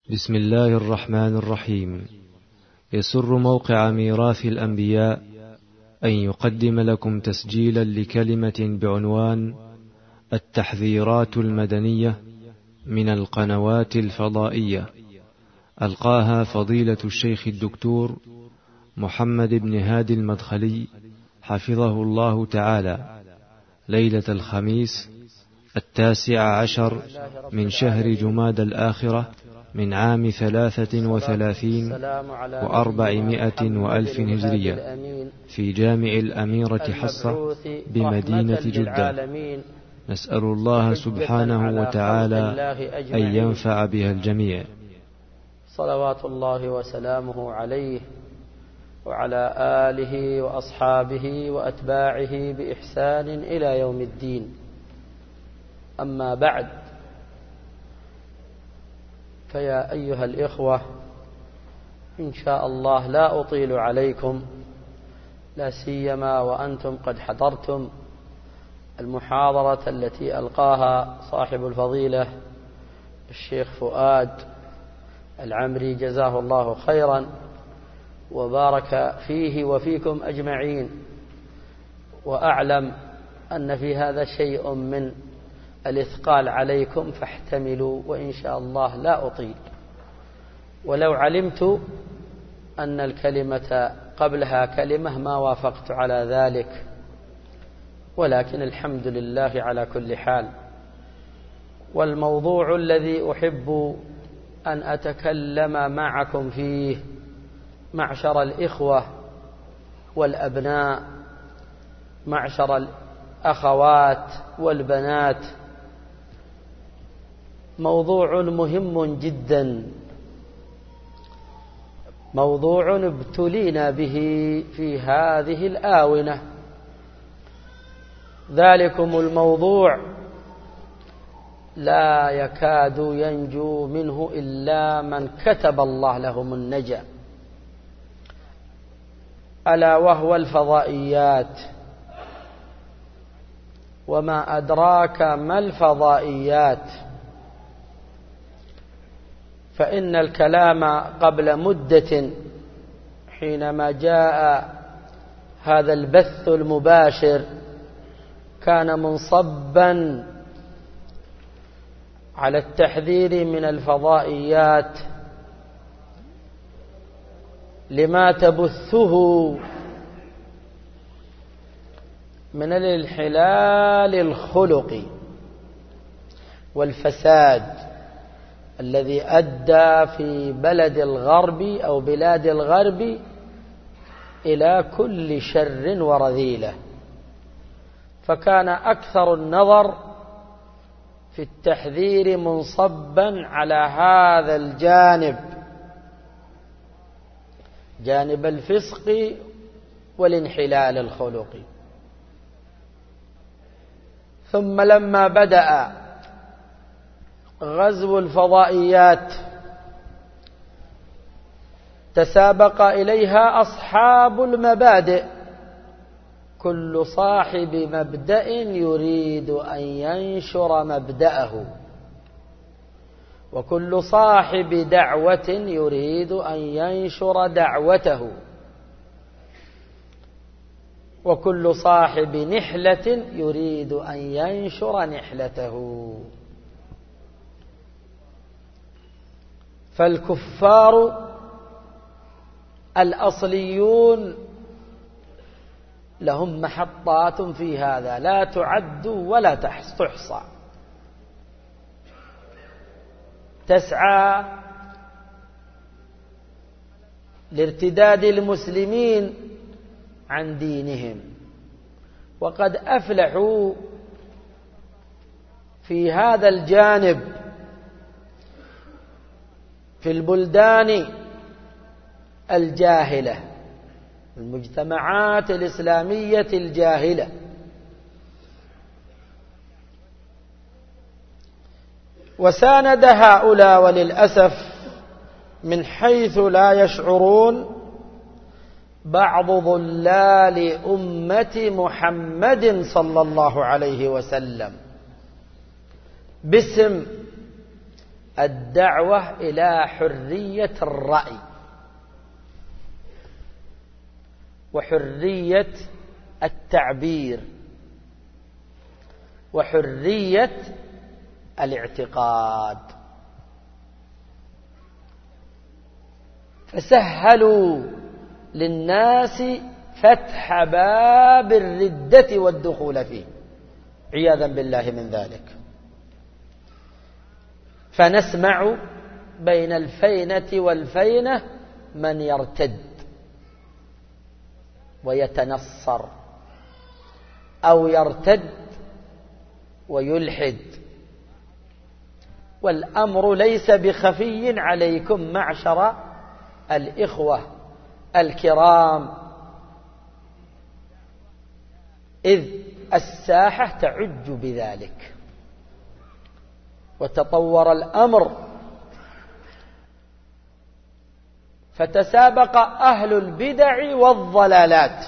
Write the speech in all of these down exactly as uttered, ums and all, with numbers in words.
بسم الله الرحمن الرحيم. يسر موقع ميراث الأنبياء أن يقدم لكم تسجيلا لكلمة بعنوان التحذيرات المدنية من القنوات الفضائية، ألقاها فضيلة الشيخ الدكتور محمد بن هادي المدخلي حفظه الله تعالى، ليلة الخميس التاسع عشر من شهر جماد الآخرة من عام ثلاثة وثلاثين وأربعمائة وألف هجرية، في جامع الأميرة حصة بمدينة جدة. نسأل الله سبحانه وتعالى أن ينفع بها الجميع. صلوات الله وسلامه عليه وعلى آله وأصحابه وأتباعه بإحسان إلى يوم الدين. أما بعد، فيا أيها الإخوة، إن شاء الله لا أطيل عليكم، لا سيما وأنتم قد حضرتم المحاضرة التي ألقاها صاحب الفضيلة الشيخ فؤاد العمري، جزاه الله خيرا وبارك فيه وفيكم أجمعين. وأعلم أن في هذا شيء من الإثقال عليكم، فاحتملوا، وإن شاء الله لا أطيل. ولو علمت أن الكلمة قبلها كلمة ما وافقت على ذلك، ولكن الحمد لله على كل حال. والموضوع الذي أحب أن أتكلم معكم فيه، معشر الإخوة والأبناء، معشر الأخوات والبنات، موضوع مهم جدا، موضوع ابتلينا به في هذه الآونة. ذلكم الموضوع لا يكاد ينجو منه إلا من كتب الله لهم النجاة، ألا وهو الفضائيات. وما أدراك ما الفضائيات؟ فإن الكلام قبل مدة حينما جاء هذا البث المباشر كان منصبا على التحذير من الفضائيات لما تبثه من الانحلال الخلقي والفساد الذي أدى في بلد الغرب أو بلاد الغرب إلى كل شر ورذيلة. فكان أكثر النظر في التحذير منصبا على هذا الجانب، جانب الفسق والانحلال الخلقي. ثم لما بدأ غزو الفضائيات تسابق إليها أصحاب المبادئ، كل صاحب مبدأ يريد أن ينشر مبدأه، وكل صاحب دعوة يريد أن ينشر دعوته، وكل صاحب نحلة يريد أن ينشر نحلته. فالكفار الأصليون لهم محطات في هذا لا تعد ولا تحصى، تسعى لارتداد المسلمين عن دينهم، وقد أفلحوا في هذا الجانب في البلدان الجاهلة، المجتمعات الإسلامية الجاهلة. وساند هؤلاء وللأسف من حيث لا يشعرون بعض ضلال أمة محمد صلى الله عليه وسلم باسم الدعوة إلى حرية الرأي وحرية التعبير وحرية الاعتقاد. فسهلوا للناس فتح باب الردة والدخول فيه عياذا بالله من ذلك. فنسمع بين الفينة والفينة من يرتد ويتنصر أو يرتد ويلحد، والأمر ليس بخفي عليكم معشر الإخوة الكرام، إذ الساحة تعج بذلك. وتطور الأمر فتسابق أهل البدع والضلالات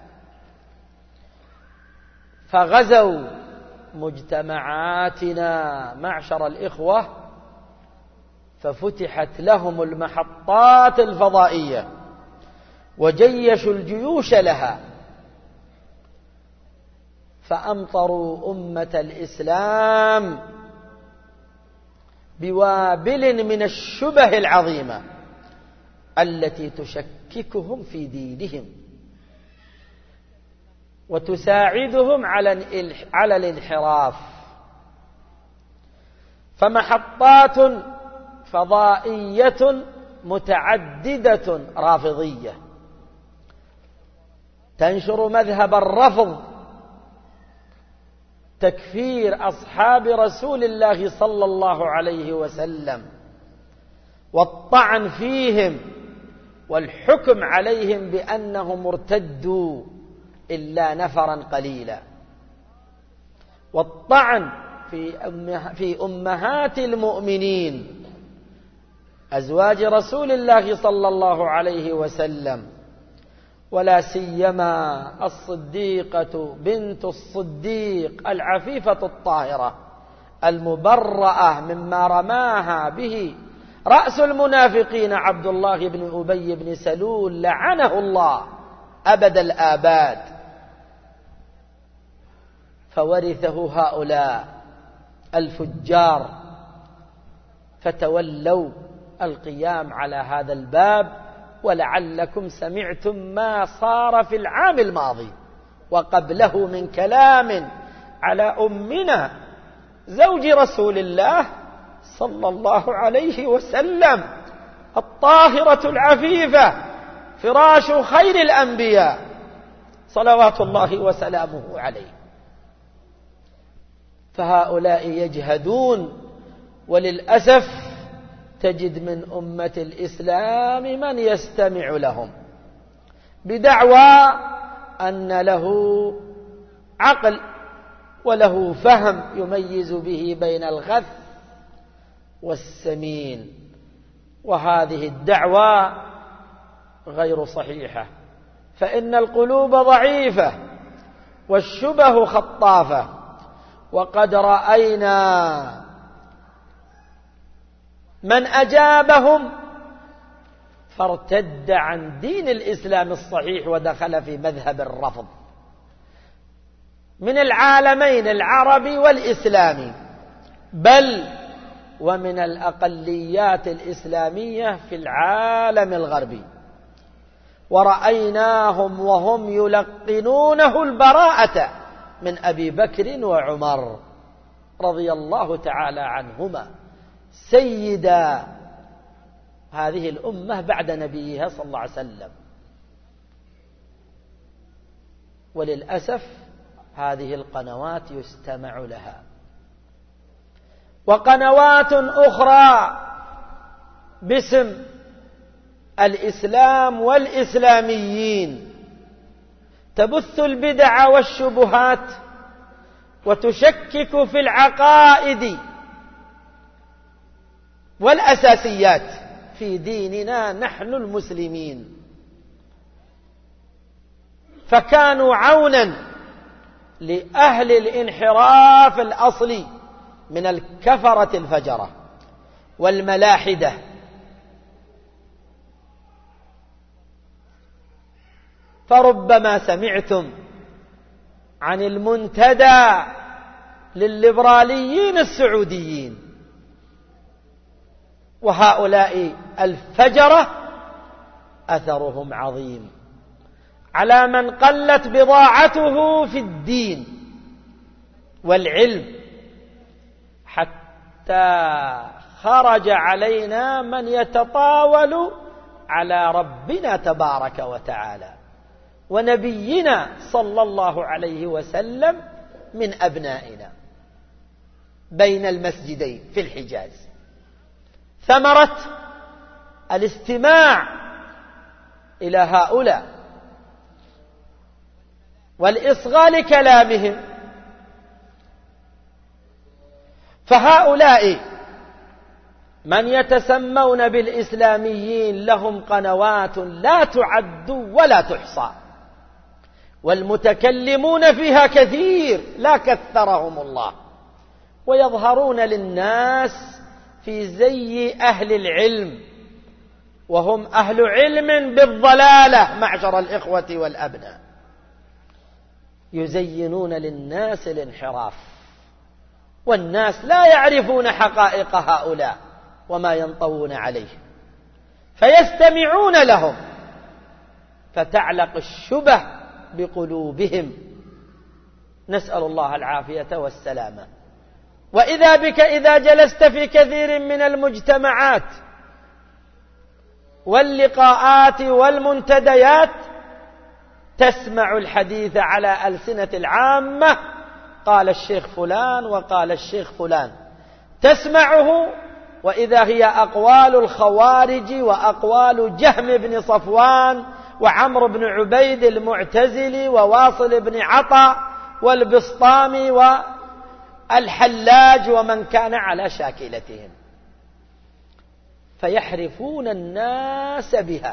فغزوا مجتمعاتنا معشر الإخوة، ففتحت لهم المحطات الفضائية وجيشوا الجيوش لها، فأمطروا أمة الإسلام بوابل من الشبه العظيمة التي تشككهم في دينهم وتساعدهم على الانحراف. فمحطات فضائية متعددة رافضية تنشر مذهب الرفض، تكفير أصحاب رسول الله صلى الله عليه وسلم والطعن فيهم والحكم عليهم بأنهم ارتدوا إلا نفرا قليلا، والطعن في أمهات المؤمنين أزواج رسول الله صلى الله عليه وسلم، ولا سيما الصديقة بنت الصديق العفيفة الطاهرة المبرأة مما رماها به رأس المنافقين عبد الله بن أبي بن سلول لعنه الله أبد الآباد. فورثه هؤلاء الفجار فتولوا القيام على هذا الباب. ولعلكم سمعتم ما صار في العام الماضي وقبله من كلام على أمنا زوج رسول الله صلى الله عليه وسلم الطاهرة العفيفة فراش خير الأنبياء صلوات الله وسلامه عليه. فهؤلاء يجهدون، وللأسف تجد من أمة الإسلام من يستمع لهم بدعوى أن له عقل وله فهم يميز به بين الغث والسمين، وهذه الدعوى غير صحيحة، فإن القلوب ضعيفة والشبه خطافة. وقد رأينا من أجابهم فارتد عن دين الإسلام الصحيح ودخل في مذهب الرفض من العالمين العربي والإسلامي، بل ومن الأقليات الإسلامية في العالم الغربي. ورأيناهم وهم يلقنونه البراءة من أبي بكر وعمر رضي الله تعالى عنهما سيدا هذه الأمة بعد نبيها صلى الله عليه وسلم. وللأسف هذه القنوات يستمع لها، وقنوات أخرى باسم الإسلام والإسلاميين تبث البدع والشبهات وتشكك في العقائد والأساسيات في ديننا نحن المسلمين. فكانوا عونا لأهل الانحراف الأصلي من الكفرة الفجرة، والملاحدة. فربما سمعتم عن المنتدى للليبراليين السعوديين، وهؤلاء الفجرة أثرهم عظيم على من قلت بضاعته في الدين والعلم، حتى خرج علينا من يتطاول على ربنا تبارك وتعالى ونبينا صلى الله عليه وسلم من أبنائنا بين المسجدين في الحجاز. ثمرة الاستماع إلى هؤلاء والإصغاء لكلامهم. فهؤلاء من يتسمون بالإسلاميين لهم قنوات لا تعد ولا تحصى، والمتكلمون فيها كثير لا كثرهم الله، ويظهرون للناس في زي أهل العلم، وهم أهل علم بالضلالة معشر الإخوة والأبناء، يزينون للناس الانحراف، والناس لا يعرفون حقائق هؤلاء وما ينطوون عليه، فيستمعون لهم فتعلق الشبه بقلوبهم، نسأل الله العافية والسلامة. وإذا بك إذا جلست في كثير من المجتمعات واللقاءات والمنتديات تسمع الحديث على ألسنة العامة، قال الشيخ فلان وقال الشيخ فلان، تسمعه وإذا هي أقوال الخوارج وأقوال جهم بن صفوان وعمرو بن عبيد المعتزلي وواصل بن عطا والبسطامي والحلاج ومن كان على شاكلتهم، فيحرفون الناس بها.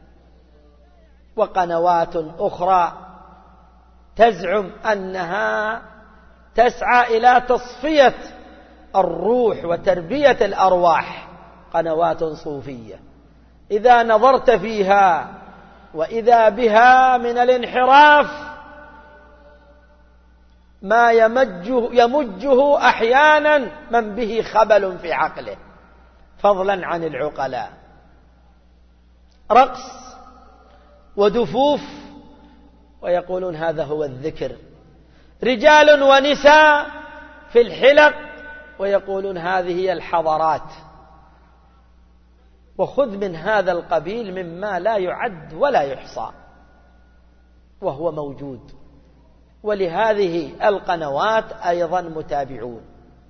وقنوات أخرى تزعم أنها تسعى إلى تصفية الروح وتربية الأرواح، قنوات صوفية، إذا نظرت فيها وإذا بها من الانحراف ما يمجه, يمجه أحيانا من به خبل في عقله، فضلا عن العقلاء. رقص ودفوف ويقولون هذا هو الذكر، رجال ونساء في الحلق ويقولون هذه هي الحضارات، وخذ من هذا القبيل مما لا يعد ولا يحصى وهو موجود. ولهذه القنوات أيضا متابعون.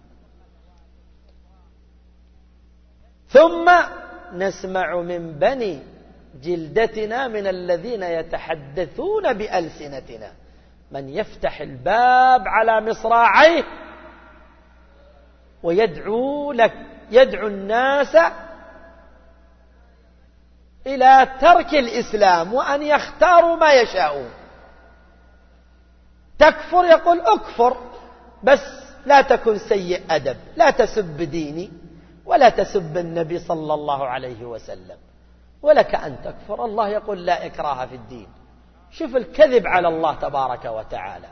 ثم نسمع من بني جلدتنا من الذين يتحدثون بألسنتنا من يفتح الباب على مصراعيه ويدعو لك يدعو الناس إلى ترك الإسلام وأن يختاروا ما يشاءون. تكفر يقول أكفر، بس لا تكن سيء أدب، لا تسب ديني ولا تسب النبي صلى الله عليه وسلم، ولك أن تكفر. الله يقول لا إكراه في الدين. شوف الكذب على الله تبارك وتعالى.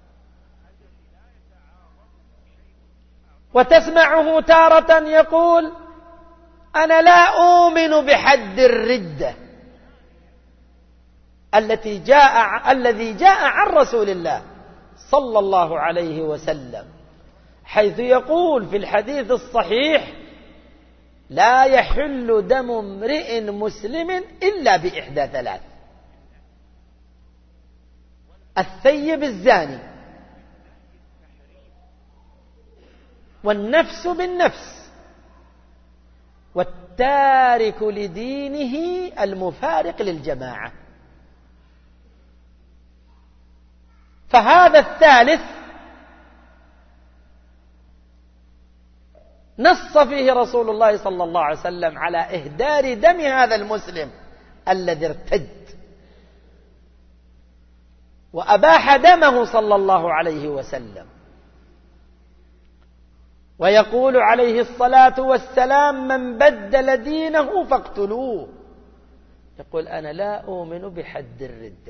وتسمعه تارة يقول أنا لا أؤمن بحد الردة التي جاء الذي جاء عن رسول الله صلى الله عليه وسلم، حيث يقول في الحديث الصحيح لا يحل دم امرئ مسلم إلا بإحدى ثلاث: الثيب الزاني، والنفس بالنفس، والتارك لدينه المفارق للجماعة. فهذا الثالث نص فيه رسول الله صلى الله عليه وسلم على إهدار دم هذا المسلم الذي ارتد، وأباح دمه صلى الله عليه وسلم. ويقول عليه الصلاة والسلام: من بدل دينه فاقتلوه. يقول: أنا لا أؤمن بحد الردة.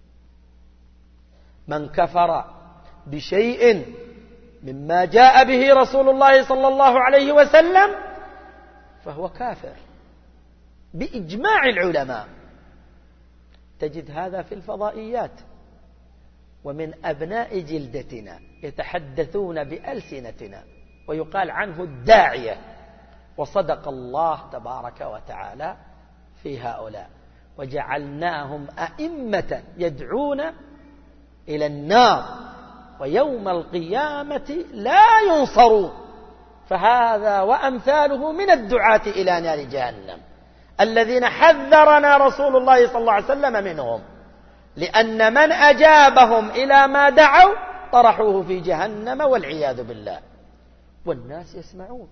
من كفر بشيء مما جاء به رسول الله صلى الله عليه وسلم فهو كافر بإجماع العلماء. تجد هذا في الفضائيات، ومن أبناء جلدتنا يتحدثون بألسنتنا ويقال عنه الداعية، وصدق الله تبارك وتعالى في هؤلاء: وجعلناهم أئمة يدعون إلى النار ويوم القيامة لا ينصرون. فهذا وأمثاله من الدعاة إلى نار جهنم الذين حذرنا رسول الله صلى الله عليه وسلم منهم، لأن من أجابهم إلى ما دعوا طرحوه في جهنم والعياذ بالله، والناس يسمعون.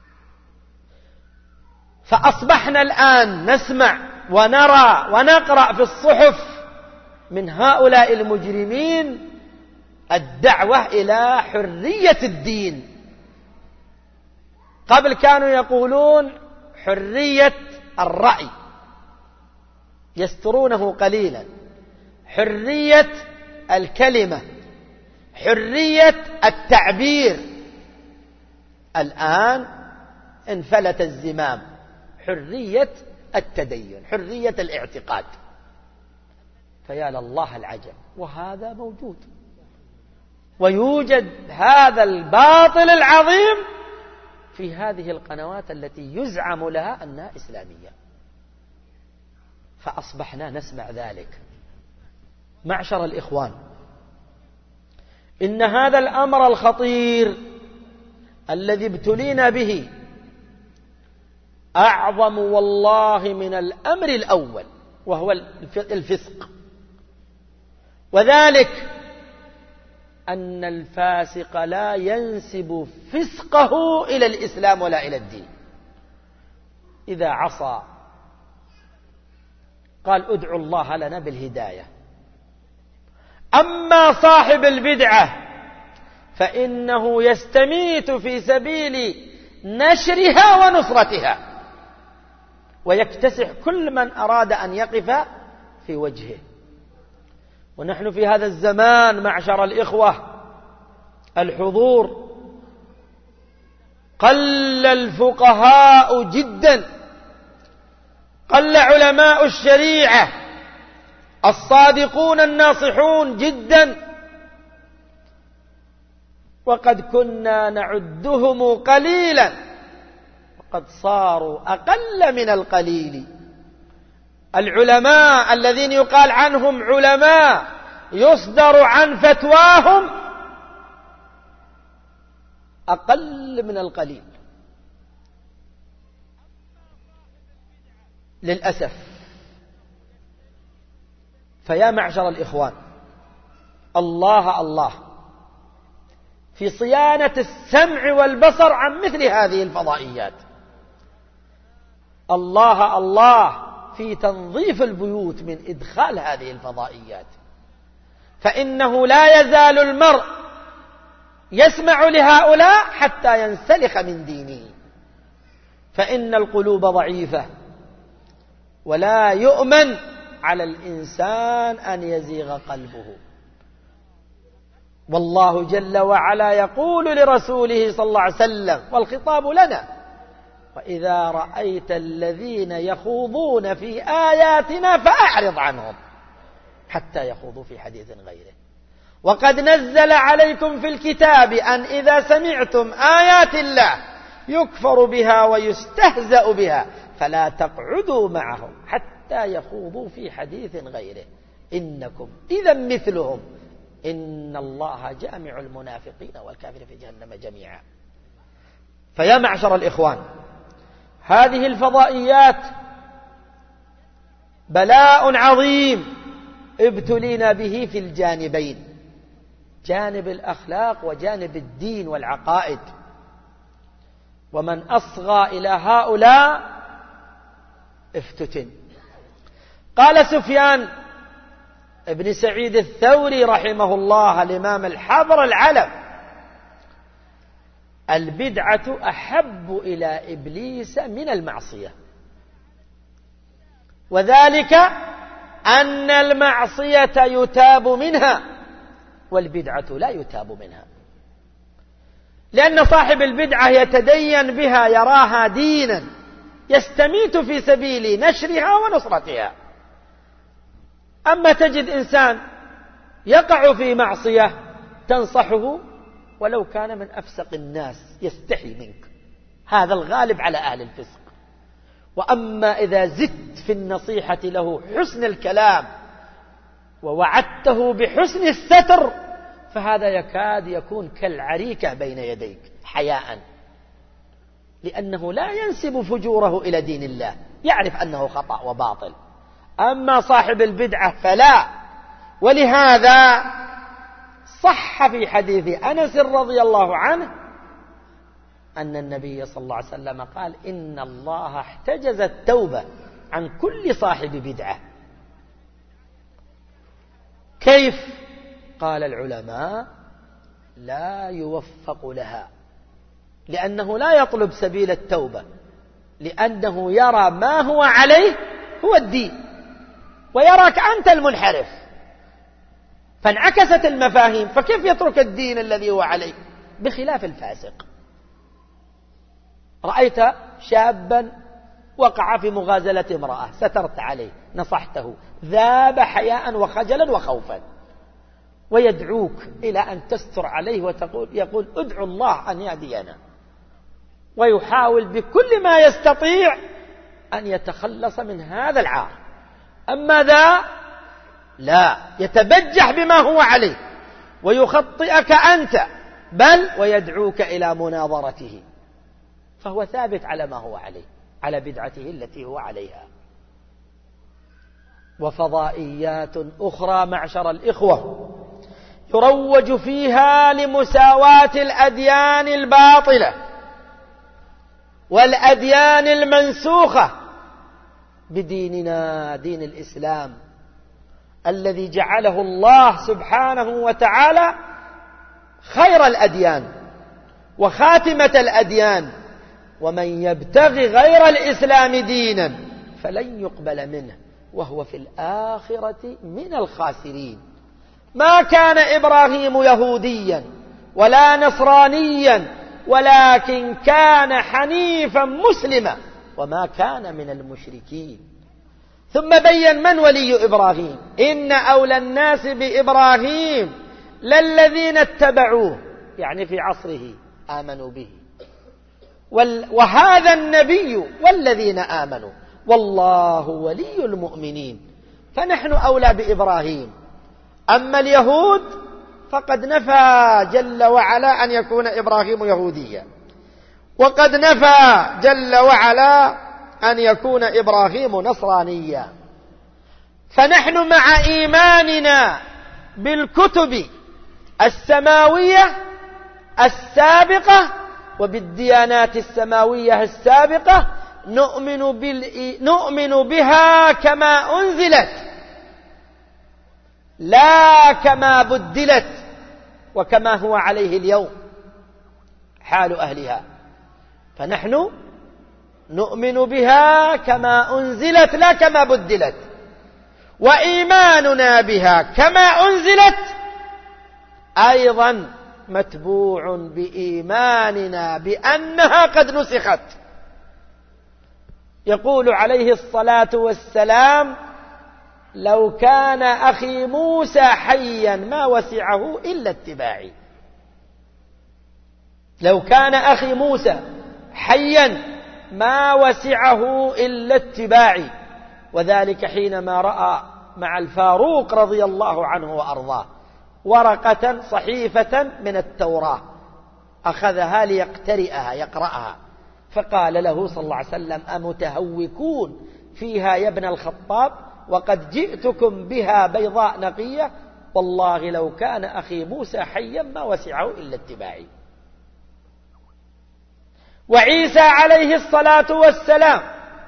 فأصبحنا الآن نسمع ونرى ونقرأ في الصحف من هؤلاء المجرمين الدعوة إلى حرية الدين. قبل كانوا يقولون حرية الرأي، يسترونه قليلا، حرية الكلمة، حرية التعبير. الآن انفلت الزمام، حرية التدين، حرية الاعتقاد. فيا لله العجب، وهذا موجود، ويوجد هذا الباطل العظيم في هذه القنوات التي يزعم لها أنها إسلامية. فأصبحنا نسمع ذلك. معشر الإخوان، إن هذا الأمر الخطير الذي ابتلينا به أعظم والله من الأمر الأول، وهو الفسق. وذلك أن الفاسق لا ينسب فسقه إلى الإسلام ولا إلى الدين. إذا عصى قال: ادعوا الله لنا بالهداية. أما صاحب البدعة فإنه يستميت في سبيل نشرها ونصرتها، ويكتسح كل من أراد أن يقف في وجهه. ونحن في هذا الزمان معشر الإخوة الحضور قل الفقهاء جدا، قل علماء الشريعة الصادقون الناصحون جدا، وقد كنا نعدهم قليلا وقد صاروا أقل من القليل. العلماء الذين يقال عنهم علماء يصدر عن فتواهم أقل من القليل للأسف. فيا معشر الإخوان، الله الله في صيانة السمع والبصر عن مثل هذه الفضائيات، الله الله في تنظيف البيوت من إدخال هذه الفضائيات. فإنه لا يزال المرء يسمع لهؤلاء حتى ينسلخ من دينه، فإن القلوب ضعيفة ولا يؤمن على الإنسان أن يزيغ قلبه. والله جل وعلا يقول لرسوله صلى الله عليه وسلم، والخطاب لنا: وإذا رأيت الذين يخوضون في آياتنا فأعرض عنهم حتى يخوضوا في حديث غيره. وقد نزل عليكم في الكتاب أن إذا سمعتم آيات الله يكفر بها ويستهزأ بها فلا تقعدوا معهم حتى يخوضوا في حديث غيره إنكم إذا مثلهم إن الله جامع المنافقين والكافرين في جهنم جميعا. فيا معشر الإخوان، هذه الفضائيات بلاء عظيم ابتلينا به في الجانبين، جانب الأخلاق وجانب الدين والعقائد. ومن أصغى إلى هؤلاء افتتن. قال سفيان ابن سعيد الثوري رحمه الله، الإمام الحبر العلم: البدعة أحب إلى إبليس من المعصية، وذلك أن المعصية يتاب منها والبدعة لا يتاب منها، لأن صاحب البدعة يتدين بها، يراها دينا، يستميت في سبيل نشرها ونصرتها. أما تجد إنسان يقع في معصية تنصحه ولو كان من أفسق الناس، يستحي منك، هذا الغالب على أهل الفسق. وأما إذا زدت في النصيحة له حسن الكلام ووعدته بحسن الستر فهذا يكاد يكون كالعريكة بين يديك حياء، لأنه لا ينسب فجوره إلى دين الله، يعرف أنه خطأ وباطل. أما صاحب البدعة فلا. ولهذا صح في حديث أنس رضي الله عنه أن النبي صلى الله عليه وسلم قال: إن الله احتجز التوبة عن كل صاحب بدعة. كيف؟ قال العلماء: لا يوفق لها، لأنه لا يطلب سبيل التوبة، لأنه يرى ما هو عليه هو الدين، ويراك أنت المنحرف، فانعكست المفاهيم، فكيف يترك الدين الذي هو عليه؟ بخلاف الفاسق. رأيت شابا وقع في مغازلة امرأة، سترت عليه، نصحته، ذاب حياء وخجلا وخوفا، ويدعوك إلى أن تستر عليه وتقول يقول ادعو الله أن يهدينا، ويحاول بكل ما يستطيع أن يتخلص من هذا العار. أما ذا لا، يتبجح بما هو عليه ويخطئك أنت، بل ويدعوك إلى مناظرته، فهو ثابت على ما هو عليه، على بدعته التي هو عليها. وفضائيات أخرى معشر الإخوة يروج فيها لمساواة الأديان الباطلة والأديان المنسوخة بديننا، دين الإسلام الذي جعله الله سبحانه وتعالى خير الأديان وخاتمة الأديان، ومن يبتغي غير الإسلام دينا فلن يقبل منه وهو في الآخرة من الخاسرين. ما كان إبراهيم يهوديا ولا نصرانيا، ولكن كان حنيفا مسلما وما كان من المشركين. ثم بين من ولي إبراهيم: إن أولى الناس بإبراهيم للذين اتبعوه، يعني في عصره آمنوا به، وهذا النبي والذين آمنوا والله ولي المؤمنين. فنحن أولى بإبراهيم. أما اليهود فقد نفى جل وعلا أن يكون إبراهيم يهوديا، وقد نفى جل وعلا أن يكون إبراهيم نصرانيا. فنحن مع إيماننا بالكتب السماوية السابقة وبالديانات السماوية السابقة نؤمن, بال... نؤمن بها كما أنزلت، لا كما بدلت وكما هو عليه اليوم حال أهلها. فنحن نؤمن بها كما أنزلت لا كما بدلت، وإيماننا بها كما أنزلت أيضا متبوع بإيماننا بأنها قد نسخت. يقول عليه الصلاة والسلام: لو كان أخي موسى حيا ما وسعه إلا اتباعي. لو كان أخي موسى حيا ما وسعه إلا اتباعي. وذلك حينما رأى مع الفاروق رضي الله عنه وأرضاه ورقة صحيفة من التوراة، أخذها ليقترئها يقرأها، فقال له صلى الله عليه وسلم: أمتهوكون فيها يا ابن الخطاب وقد جئتكم بها بيضاء نقية، والله لو كان أخي موسى حيا ما وسعه إلا اتباعي. وعيسى عليه الصلاة والسلام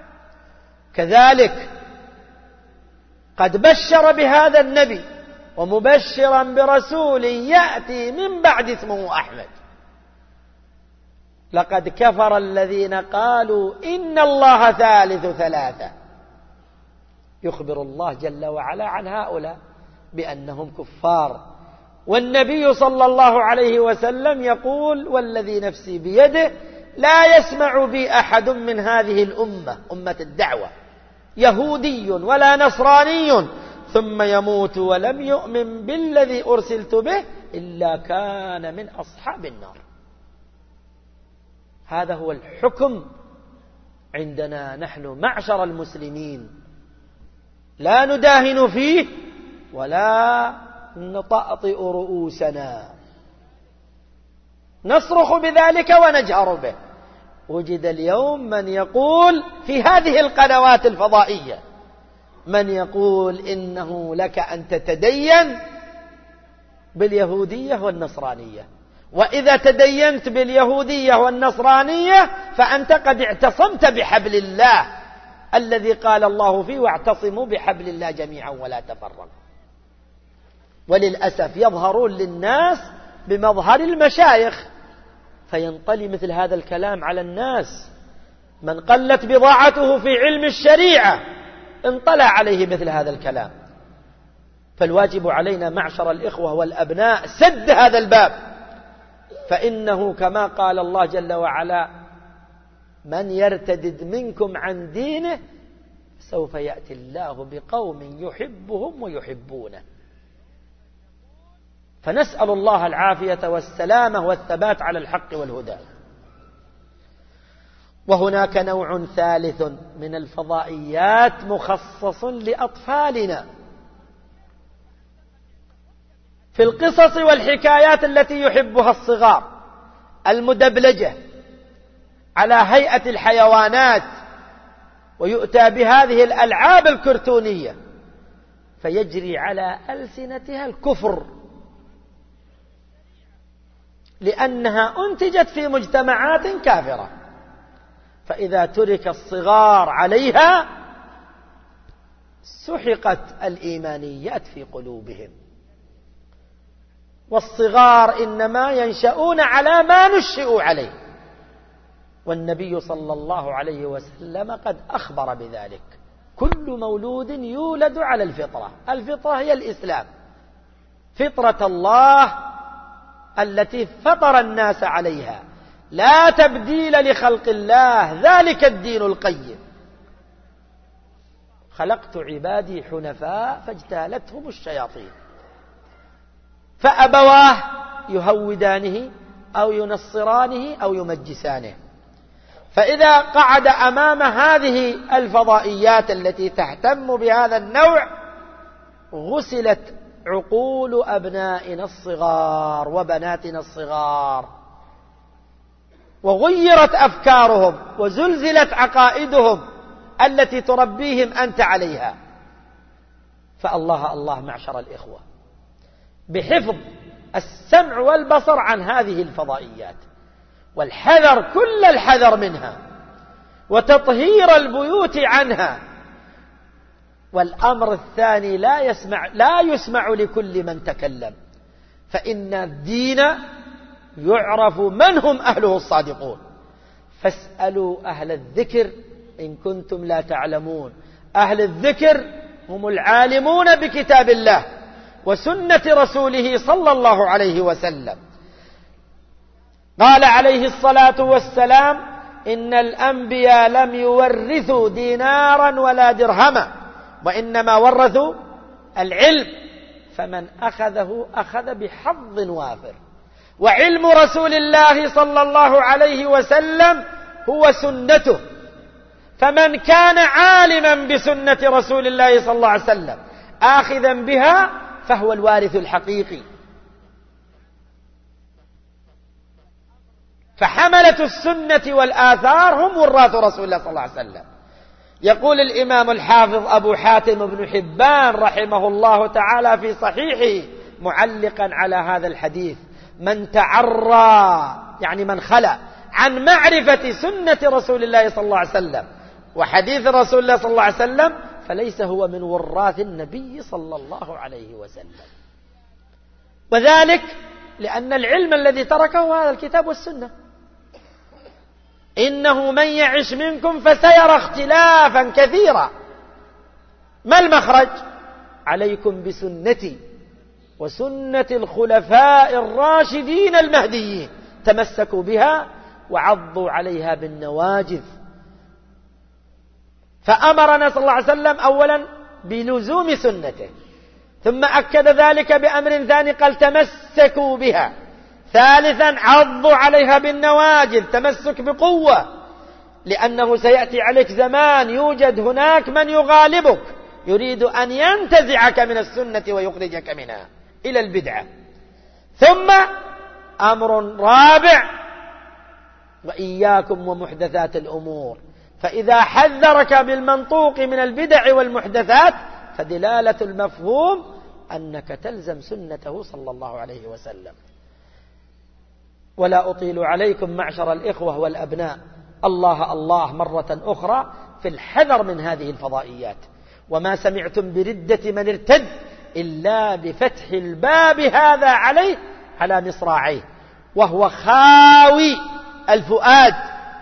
كذلك قد بشر بهذا النبي ومبشرا برسول يأتي من بعد اسمه أحمد. لقد كفر الذين قالوا إن الله ثالث ثلاثة. يخبر الله جل وعلا عن هؤلاء بأنهم كفار، والنبي صلى الله عليه وسلم يقول والذي نفسي بيده لا يسمع بي أحد من هذه الأمة أمة الدعوة يهودي ولا نصراني ثم يموت ولم يؤمن بالذي أرسلت به إلا كان من أصحاب النار. هذا هو الحكم عندنا نحن معشر المسلمين، لا نداهن فيه ولا نطأطئ رؤوسنا، نصرخ بذلك ونجهر به. وجد اليوم من يقول في هذه القنوات الفضائية، من يقول إنه لك أن تتدين باليهودية والنصرانية، وإذا تدينت باليهودية والنصرانية فأنت قد اعتصمت بحبل الله الذي قال الله فيه واعتصموا بحبل الله جميعا ولا تفرقوا. وللأسف يظهرون للناس بمظهر المشايخ، فينطلي مثل هذا الكلام على الناس. من قلت بضاعته في علم الشريعة انطلع عليه مثل هذا الكلام. فالواجب علينا معشر الإخوة والأبناء سد هذا الباب، فإنه كما قال الله جل وعلا من يرتدد منكم عن دينه سوف يأتي الله بقوم يحبهم ويحبونه. فنسأل الله العافية والسلامة والثبات على الحق والهدى. وهناك نوع ثالث من الفضائيات مخصص لأطفالنا في القصص والحكايات التي يحبها الصغار، المدبلجة على هيئة الحيوانات، ويؤتى بهذه الألعاب الكرتونية فيجري على ألسنتها الكفر، لأنها أنتجت في مجتمعات كافرة. فإذا ترك الصغار عليها سحقت الإيمانيات في قلوبهم. والصغار إنما ينشؤون على ما نشئوا عليه، والنبي صلى الله عليه وسلم قد أخبر بذلك. كل مولود يولد على الفطرة، الفطرة هي الإسلام، فطرة الله التي فطر الناس عليها، لا تبديل لخلق الله، ذلك الدين القيم. خلقت عبادي حنفاء فاجتالتهم الشياطين، فأبواه يهودانه أو ينصرانه أو يمجسانه. فإذا قعد أمام هذه الفضائيات التي تهتم بهذا النوع غسلت عقول أبنائنا الصغار وبناتنا الصغار، وغيرت أفكارهم وزلزلت عقائدهم التي تربيهم أنت عليها. فالله الله معشر الإخوة بحفظ السمع والبصر عن هذه الفضائيات، والحذر كل الحذر منها، وتطهير البيوت عنها. والأمر الثاني لا يسمع لا يسمع لكل من تكلم، فإن الدين يعرف من هم أهله الصادقون. فاسألوا أهل الذكر إن كنتم لا تعلمون. أهل الذكر هم العالمون بكتاب الله وسنة رسوله صلى الله عليه وسلم. قال عليه الصلاة والسلام إن الأنبياء لم يورثوا دينارا ولا درهما، وإنما ورثوا العلم، فمن أخذه أخذ بحظ وافر. وعلم رسول الله صلى الله عليه وسلم هو سنته، فمن كان عالما بسنة رسول الله صلى الله عليه وسلم آخذا بها فهو الوارث الحقيقي. فحملة السنة والآثار هم وراث رسول الله صلى الله عليه وسلم. يقول الإمام الحافظ أبو حاتم بن حبان رحمه الله تعالى في صحيحه معلقا على هذا الحديث: من تعرى يعني من خلى عن معرفة سنة رسول الله صلى الله عليه وسلم وحديث رسول الله صلى الله عليه وسلم فليس هو من وراث النبي صلى الله عليه وسلم. وذلك لأن العلم الذي تركه هذا الكتاب والسنة، إنه من يعش منكم فسيرى اختلافا كثيرا. ما المخرج؟ عليكم بسنتي وسنة الخلفاء الراشدين المهديين، تمسكوا بها وعضوا عليها بالنواجذ. فأمرنا صلى الله عليه وسلم أولا بلزوم سنته، ثم أكد ذلك بأمر ثاني قال تمسكوا بها، ثالثا عضوا عليها بالنواجذ، تمسك بقوة، لأنه سيأتي عليك زمان يوجد هناك من يغالبك يريد أن ينتزعك من السنة ويخرجك منها إلى البدعة. ثم أمر رابع: وإياكم ومحدثات الأمور. فإذا حذرك بالمنطوق من البدع والمحدثات فدلالة المفهوم أنك تلزم سنته صلى الله عليه وسلم. ولا أطيل عليكم معشر الإخوة والأبناء، الله الله مرة أخرى في الحذر من هذه الفضائيات. وما سمعتم بردة من ارتد إلا بفتح الباب هذا عليه على مصراعيه، وهو خاوي الفؤاد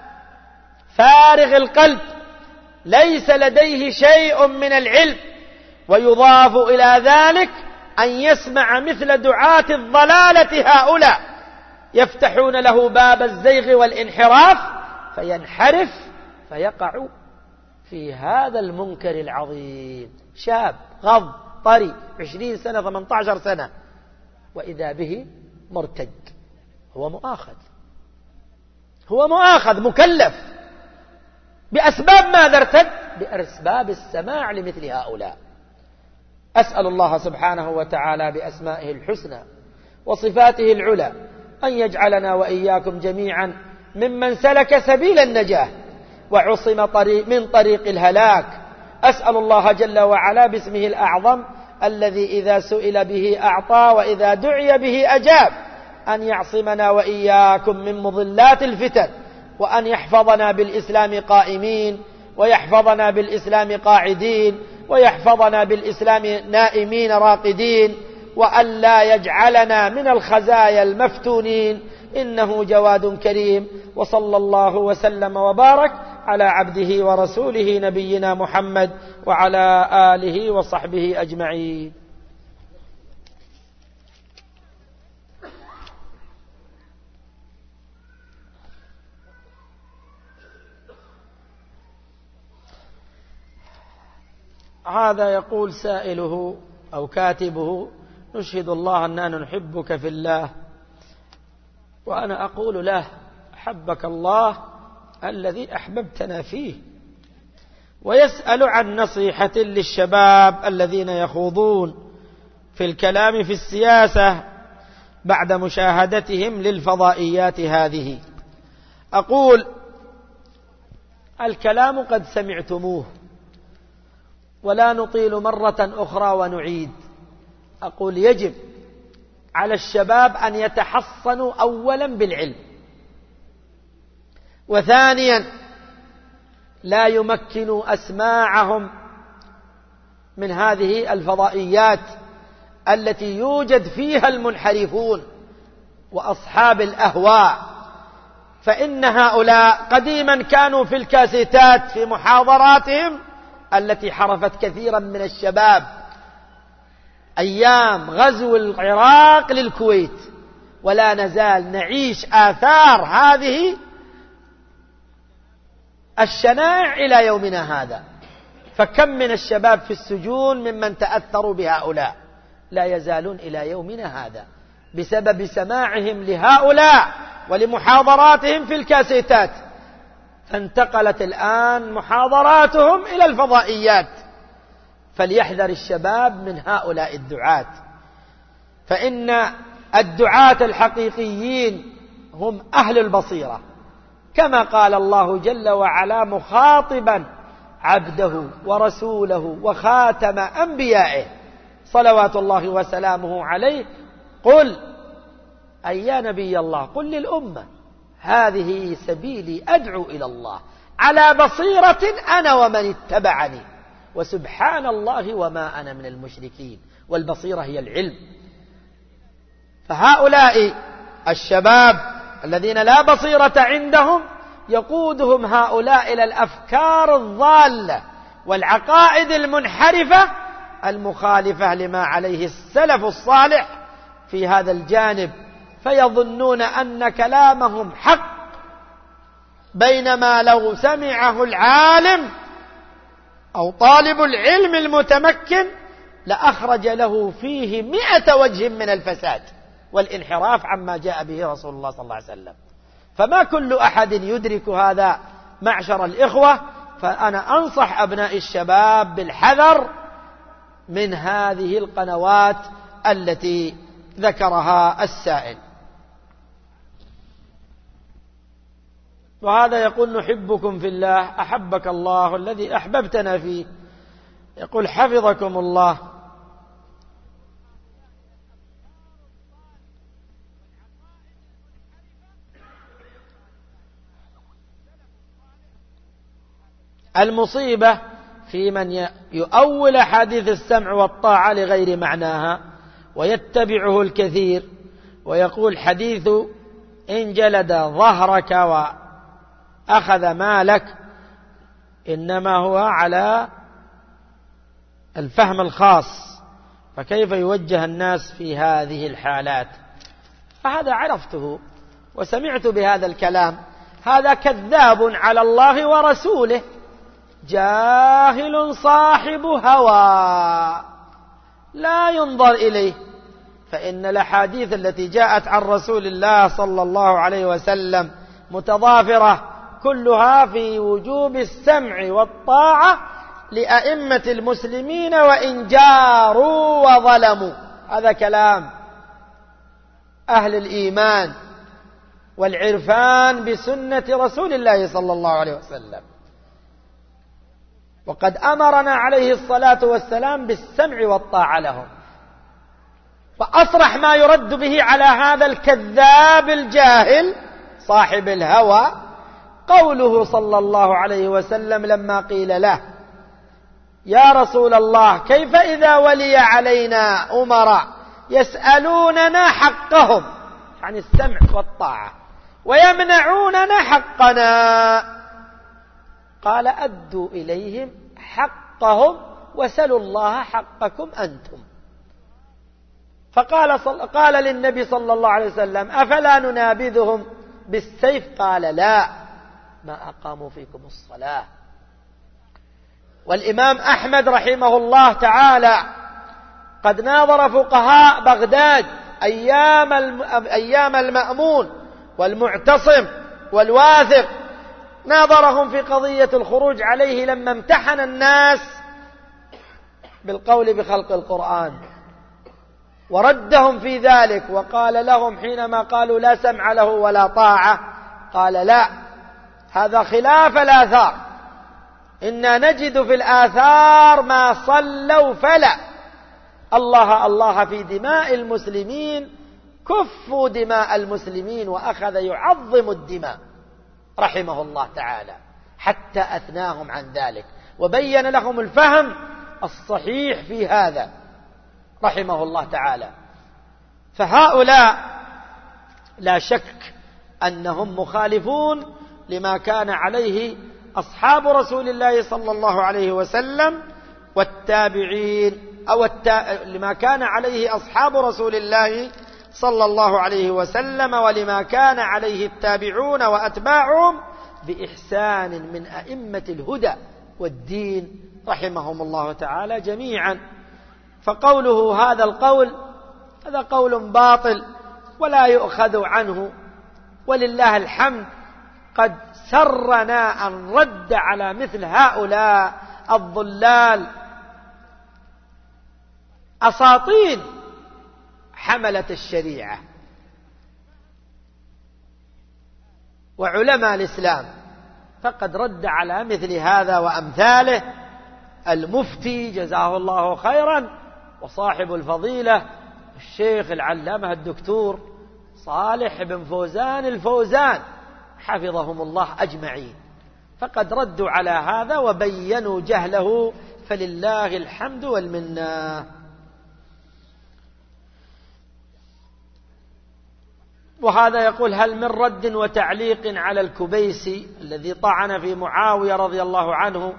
فارغ القلب، ليس لديه شيء من العلم. ويضاف إلى ذلك أن يسمع مثل دعاة الضلالة هؤلاء يفتحون له باب الزيغ والانحراف فينحرف فيقع في هذا المنكر العظيم. شاب غض طري عشرين سنة ثمانية عشر سنة وإذا به مرتد، هو مؤاخذ هو مؤاخذ مكلف بأسباب ماذا ارتد؟ بأسباب السماع لمثل هؤلاء. أسأل الله سبحانه وتعالى بأسمائه الحسنى وصفاته العلى أن يجعلنا وإياكم جميعا ممن سلك سبيل النجاة وعصم طريق من طريق الهلاك. أسأل الله جل وعلا باسمه الأعظم الذي إذا سئل به أعطى وإذا دعي به أجاب أن يعصمنا وإياكم من مضلات الفتن، وأن يحفظنا بالإسلام قائمين، ويحفظنا بالإسلام قاعدين، ويحفظنا بالإسلام نائمين راقدين، وأن لا يجعلنا من الخزايا المفتونين، إنه جواد كريم. وصلى الله وسلم وبارك على عبده ورسوله نبينا محمد وعلى آله وصحبه أجمعين. هذا يقول سائله أو كاتبه: نشهد الله أننا نحبك في الله. وأنا أقول له: أحبك الله الذي أحببتنا فيه. ويسأل عن نصيحة للشباب الذين يخوضون في الكلام في السياسة بعد مشاهدتهم للفضائيات هذه. أقول: الكلام قد سمعتموه ولا نطيل مرة أخرى ونعيد. أقول: يجب على الشباب أن يتحصنوا أولا بالعلم، وثانيا لا يمكنوا أسماعهم من هذه الفضائيات التي يوجد فيها المنحرفون وأصحاب الأهواء. فإن هؤلاء قديما كانوا في الكاسيتات في محاضراتهم التي حرفت كثيرا من الشباب أيام غزو العراق للكويت، ولا نزال نعيش آثار هذه الشنائع إلى يومنا هذا. فكم من الشباب في السجون ممن تأثروا بهؤلاء، لا يزالون إلى يومنا هذا بسبب سماعهم لهؤلاء ولمحاضراتهم في الكاسيتات. فانتقلت الآن محاضراتهم إلى الفضائيات. فليحذر الشباب من هؤلاء الدعاة، فإن الدعاة الحقيقيين هم أهل البصيرة، كما قال الله جل وعلا مخاطبا عبده ورسوله وخاتم أنبيائه صلوات الله وسلامه عليه: قل أي يا نبي الله قل للأمة هذه سبيلي أدعو إلى الله على بصيرة أنا ومن اتبعني وسبحان الله وما أنا من المشركين. والبصيرة هي العلم. فهؤلاء الشباب الذين لا بصيرة عندهم يقودهم هؤلاء إلى الأفكار الضالة والعقائد المنحرفة المخالفة لما عليه السلف الصالح في هذا الجانب، فيظنون أن كلامهم حق، بينما لو سمعه العالم أو طالب العلم المتمكن لأخرج له فيه مئة وجه من الفساد والانحراف عما جاء به رسول الله صلى الله عليه وسلم. فما كل أحد يدرك هذا معشر الإخوة، فأنا أنصح أبناء الشباب بالحذر من هذه القنوات التي ذكرها السائل. وهذا يقول: نحبكم في الله، أحبك الله الذي أحببتنا فيه. يقول: حفظكم الله. المصيبة في من يؤول حديث السمع والطاعة لغير معناها ويتبعه الكثير، ويقول: حديث إن جلد ظهرك وأخذ مالك إنما هو على الفهم الخاص، فكيف يوجه الناس في هذه الحالات؟ فهذا عرفته وسمعت بهذا الكلام، هذا كذاب على الله ورسوله، جاهل صاحب هوى لا ينظر إليه. فإن الأحاديث التي جاءت عن رسول الله صلى الله عليه وسلم متضافرة كلها في وجوب السمع والطاعة لأئمة المسلمين وإن جاروا وظلموا. هذا كلام أهل الإيمان والعرفان بسنة رسول الله صلى الله عليه وسلم. وقد أمرنا عليه الصلاة والسلام بالسمع والطاعة لهم. فأصرح ما يرد به على هذا الكذاب الجاهل صاحب الهوى قوله صلى الله عليه وسلم لما قيل له: يا رسول الله، كيف إذا ولي علينا أمراء يسألوننا حقهم، يعني السمع والطاعة، ويمنعوننا حقنا؟ قال: أدوا إليهم حقهم وسلوا الله حقكم أنتم. فقال صل... قال للنبي صلى الله عليه وسلم: أفلا ننابذهم بالسيف؟ قال: لا، ما أقاموا فيكم الصلاة. والإمام أحمد رحمه الله تعالى قد ناظر فقهاء بغداد أيام الم... أيام المأمون والمعتصم والواثق، ناظرهم في قضية الخروج عليه لما امتحن الناس بالقول بخلق القرآن، وردهم في ذلك، وقال لهم حينما قالوا لا سمع له ولا طاعة، قال: لا، هذا خلاف الآثار، إنا نجد في الآثار ما صلوا فلا. الله الله في دماء المسلمين، كفوا دماء المسلمين، وأخذ يعظم الدماء رحمه الله تعالى حتى أثناهم عن ذلك وبين لهم الفهم الصحيح في هذا رحمه الله تعالى. فهؤلاء لا شك أنهم مخالفون لما كان عليه أصحاب رسول الله صلى الله عليه وسلم والتابعين، أو التا... لما كان عليه أصحاب رسول الله صلى الله عليه وسلم، ولما كان عليه التابعون وأتباعهم بإحسان من أئمة الهدى والدين رحمهم الله تعالى جميعا. فقوله هذا القول هذا قول باطل ولا يؤخذ عنه، ولله الحمد قد سرنا أن رد على مثل هؤلاء الضلال أساطين حملة الشريعة وعلماء الإسلام، فقد رد على مثل هذا وأمثاله المفتي جزاه الله خيرا وصاحب الفضيلة الشيخ العلامة الدكتور صالح بن فوزان الفوزان حفظهم الله أجمعين، فقد ردوا على هذا وبينوا جهله، فلله الحمد والمنة. وهذا يقول: هل من رد وتعليق على الكبيسي الذي طعن في معاوية رضي الله عنه؟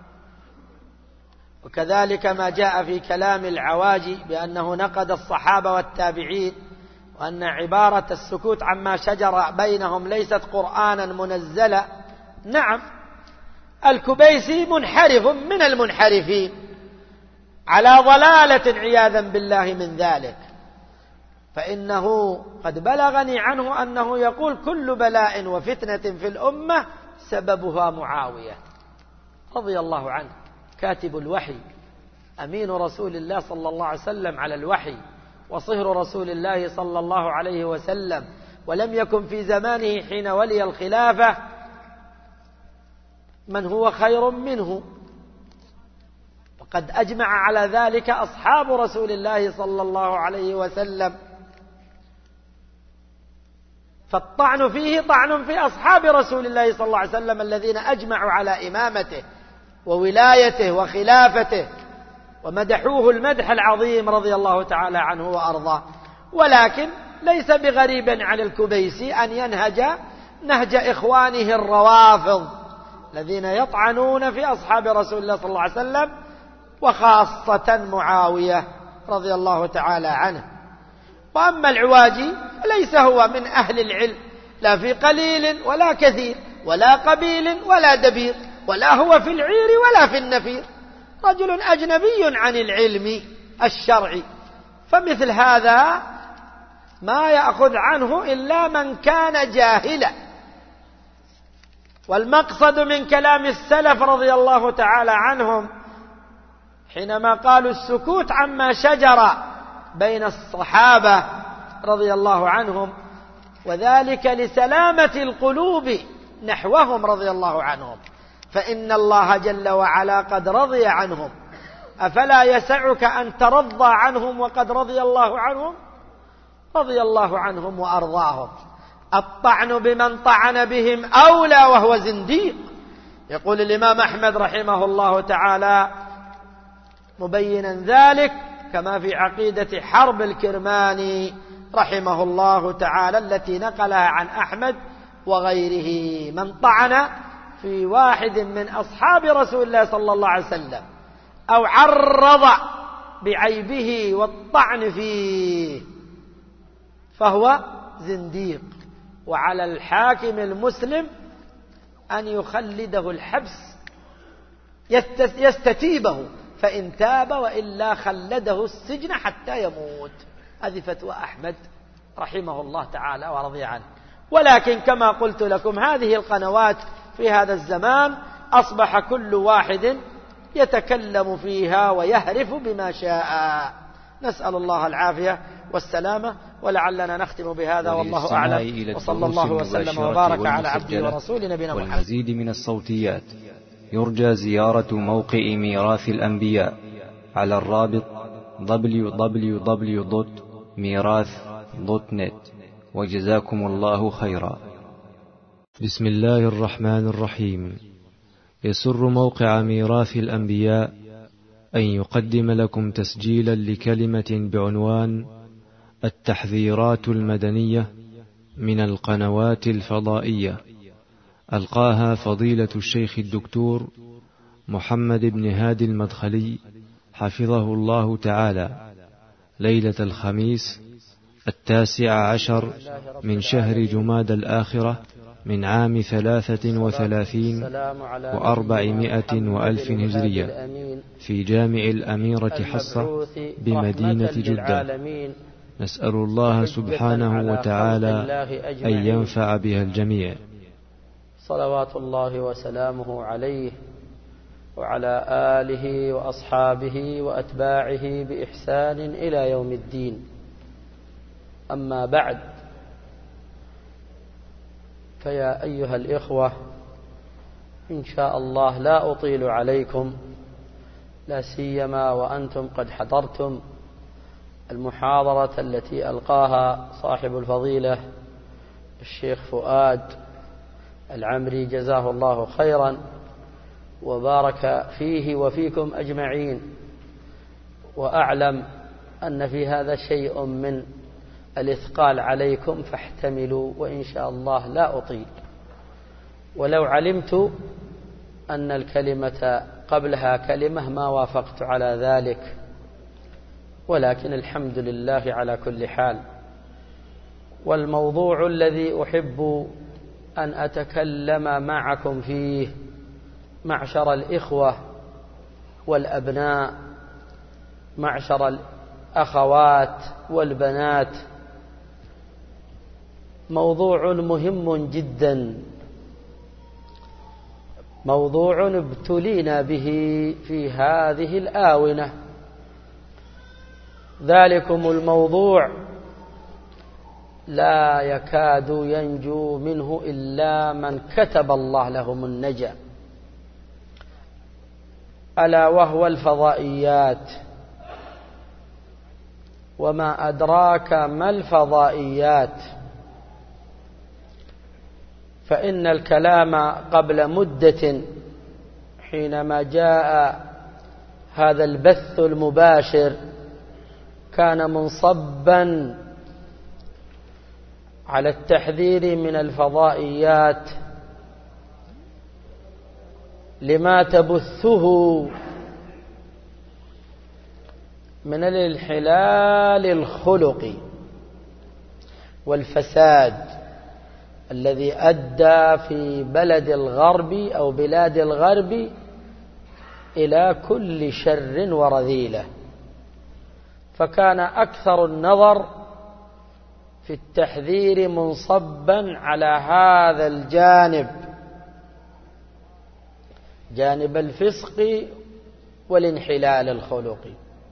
وكذلك ما جاء في كلام العواجي بأنه نقد الصحابة والتابعين، وأن عبارة السكوت عما شجر بينهم ليست قرآنا منزلا. نعم، الكبيسي منحرف من المنحرفين على ضلالة عياذا بالله من ذلك، فإنه قد بلغني عنه أنه يقول: كل بلاء وفتنة في الأمة سببها معاوية رضي الله عنه، كاتب الوحي، أمين رسول الله صلى الله عليه وسلم على الوحي، وصهر رسول الله صلى الله عليه وسلم، ولم يكن في زمانه حين ولي الخلافة من هو خير منه، وقد أجمع على ذلك أصحاب رسول الله صلى الله عليه وسلم. فالطعن فيه طعن في أصحاب رسول الله صلى الله عليه وسلم الذين أجمعوا على إمامته وولايته وخلافته، ومدحوه المدح العظيم رضي الله تعالى عنه وأرضاه. ولكن ليس بغريب على الكبيسي أن ينهج نهج إخوانه الروافض الذين يطعنون في أصحاب رسول الله صلى الله عليه وسلم، وخاصة معاوية رضي الله تعالى عنه. وأما العواجي فليس هو من أهل العلم، لا في قليل ولا كثير، ولا قبيل ولا دبير، ولا هو في العير ولا في النفير، رجل أجنبي عن العلم الشرعي. فمثل هذا ما يأخذ عنه إلا من كان جاهلا. والمقصد من كلام السلف رضي الله تعالى عنهم حينما قالوا السكوت عما شجر بين الصحابة رضي الله عنهم، وذلك لسلامة القلوب نحوهم رضي الله عنهم، فإن الله جل وعلا قد رضي عنهم، أفلا يسعك أن ترضى عنهم وقد رضي الله عنهم؟ رضي الله عنهم وأرضاهم. الطعن بمن طعن بهم أولى وهو زنديق. يقول الإمام أحمد رحمه الله تعالى مبينا ذلك كما في عقيدة حرب الكرماني رحمه الله تعالى التي نقلها عن أحمد وغيره: من طعن في واحد من أصحاب رسول الله صلى الله عليه وسلم أو عرض بعيبه والطعن فيه فهو زنديق. وعلى الحاكم المسلم أن يخلده الحبس يستتيبه، فإن تاب وإلا خلده السجن حتى يموت. هذه فتوى أحمد رحمه الله تعالى ورضي عنه. ولكن كما قلت لكم هذه القنوات في هذا الزمان أصبح كل واحد يتكلم فيها ويهرف بما شاء. نسأل الله العافية والسلامة، ولعلنا نختم بهذا والله أعلم، وصلى الله وسلم وبارك على عبده ورسول نبينا محمد. والمزيد من الصوتيات يرجى زيارة موقع ميراث الأنبياء على الرابط دبليو دبليو دبليو دوت ميراث دوت نت. وجزاكم الله خيرا. بسم الله الرحمن الرحيم. يسر موقع ميراث الأنبياء أن يقدم لكم تسجيلا لكلمة بعنوان التحذيرات المدنية من القنوات الفضائية، ألقاها فضيلة الشيخ الدكتور محمد بن هادي المدخلي حفظه الله تعالى ليلة الخميس التاسع عشر من شهر جماد الآخرة من عام ثلاثة وثلاثين وأربعمائة وألف هجرية في جامع الأميرة حصة بمدينة جدة. نسأل الله سبحانه وتعالى أن ينفع بها الجميع. صلوات الله وسلامه عليه وعلى آله وأصحابه وأتباعه بإحسان إلى يوم الدين. أما بعد، فيا أيها الإخوة، إن شاء الله لا أطيل عليكم، لا سيما وأنتم قد حضرتم المحاضرة التي ألقاها صاحب الفضيلة الشيخ فؤاد العمري جزاه الله خيرا وبارك فيه وفيكم أجمعين. وأعلم أن في هذا شيء من الإثقال عليكم فاحتملوا، وإن شاء الله لا أطيل. ولو علمت أن الكلمة قبلها كلمة ما وافقت على ذلك، ولكن الحمد لله على كل حال. والموضوع الذي أحب أن أتكلم معكم فيه معشر الإخوة والأبناء، معشر الأخوات والبنات، موضوع مهم جدا، موضوع ابتلينا به في هذه الآونة. ذلكم الموضوع لا يكاد ينجو منه إلا من كتب الله لهم النجاة، ألا وهو الفضائيات. وما أدراك ما الفضائيات؟ فإن الكلام قبل مدة حينما جاء هذا البث المباشر كان منصبا على التحذير من الفضائيات لما تبثه من الانحلال الخلقي والفساد الذي أدى في بلد الغرب أو بلاد الغرب إلى كل شر ورذيلة. فكان أكثر النظر في التحذير منصبا على هذا الجانب، جانب الفسق والانحلال الخلقي.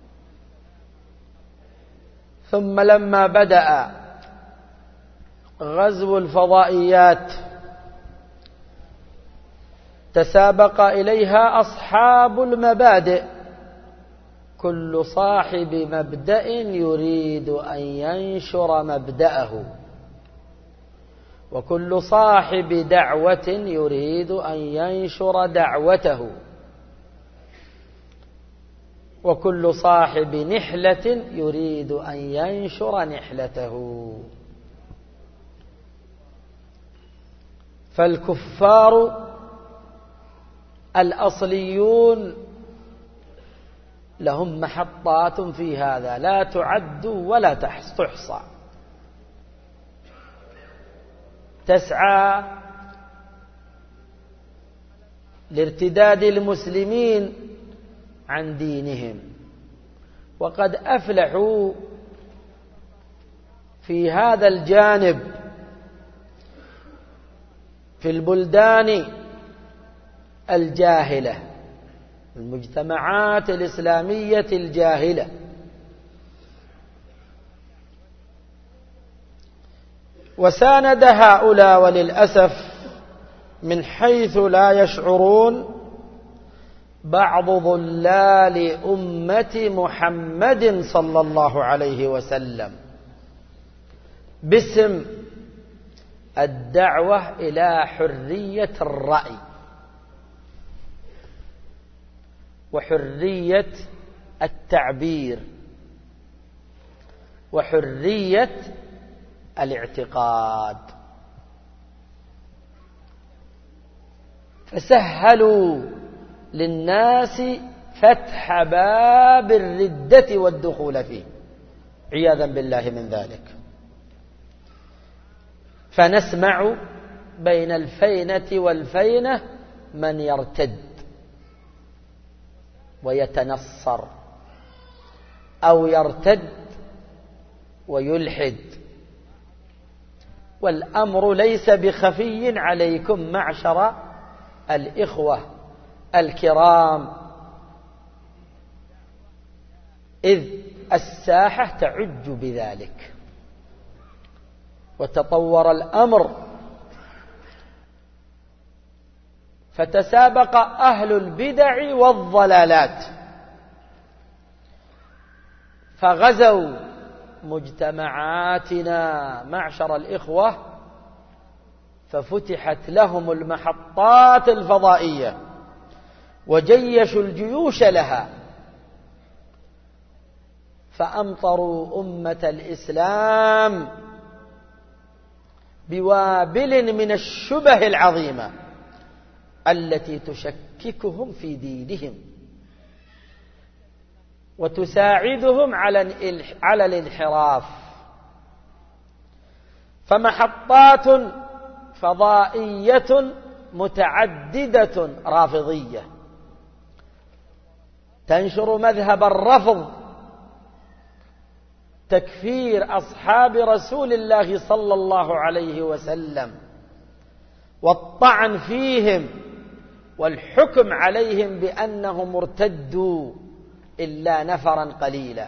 ثم لما بدأ غزو الفضائيات تسابق إليها أصحاب المبادئ، كل صاحب مبدأ يريد أن ينشر مبدأه، وكل صاحب دعوة يريد أن ينشر دعوته، وكل صاحب نحلة يريد أن ينشر نحلته. فالكفار الأصليون لهم محطات في هذا لا تعد ولا تحصى، تسعى لارتداد المسلمين عن دينهم، وقد أفلحوا في هذا الجانب في البلدان الجاهلة، المجتمعات الإسلامية الجاهلة. وساند هؤلاء وللأسف من حيث لا يشعرون بعض ضلال أمة محمد صلى الله عليه وسلم باسم الدعوة إلى حرية الرأي وحرية التعبير وحرية الاعتقاد، فسهلوا للناس فتح باب الردة والدخول فيه عياذا بالله من ذلك. فنسمع بين الفينة والفينة من يرتد ويتنصر أو يرتد ويلحد، والأمر ليس بخفي عليكم معشر الإخوة الكرام، إذ الساحة تعج بذلك. وتطور الأمر فتسابق أهل البدع والضلالات فغزوا مجتمعاتنا معشر الإخوة، ففتحت لهم المحطات الفضائية وجيشوا الجيوش لها، فأمطروا أمة الإسلام بوابل من الشبه العظيمة التي تشككهم في دينهم وتساعدهم على الانحراف. فمحطات فضائية متعددة رافضية تنشر مذهب الرفض، تكفير أصحاب رسول الله صلى الله عليه وسلم والطعن فيهم والحكم عليهم بأنهم ارتدوا إلا نفرا قليلا،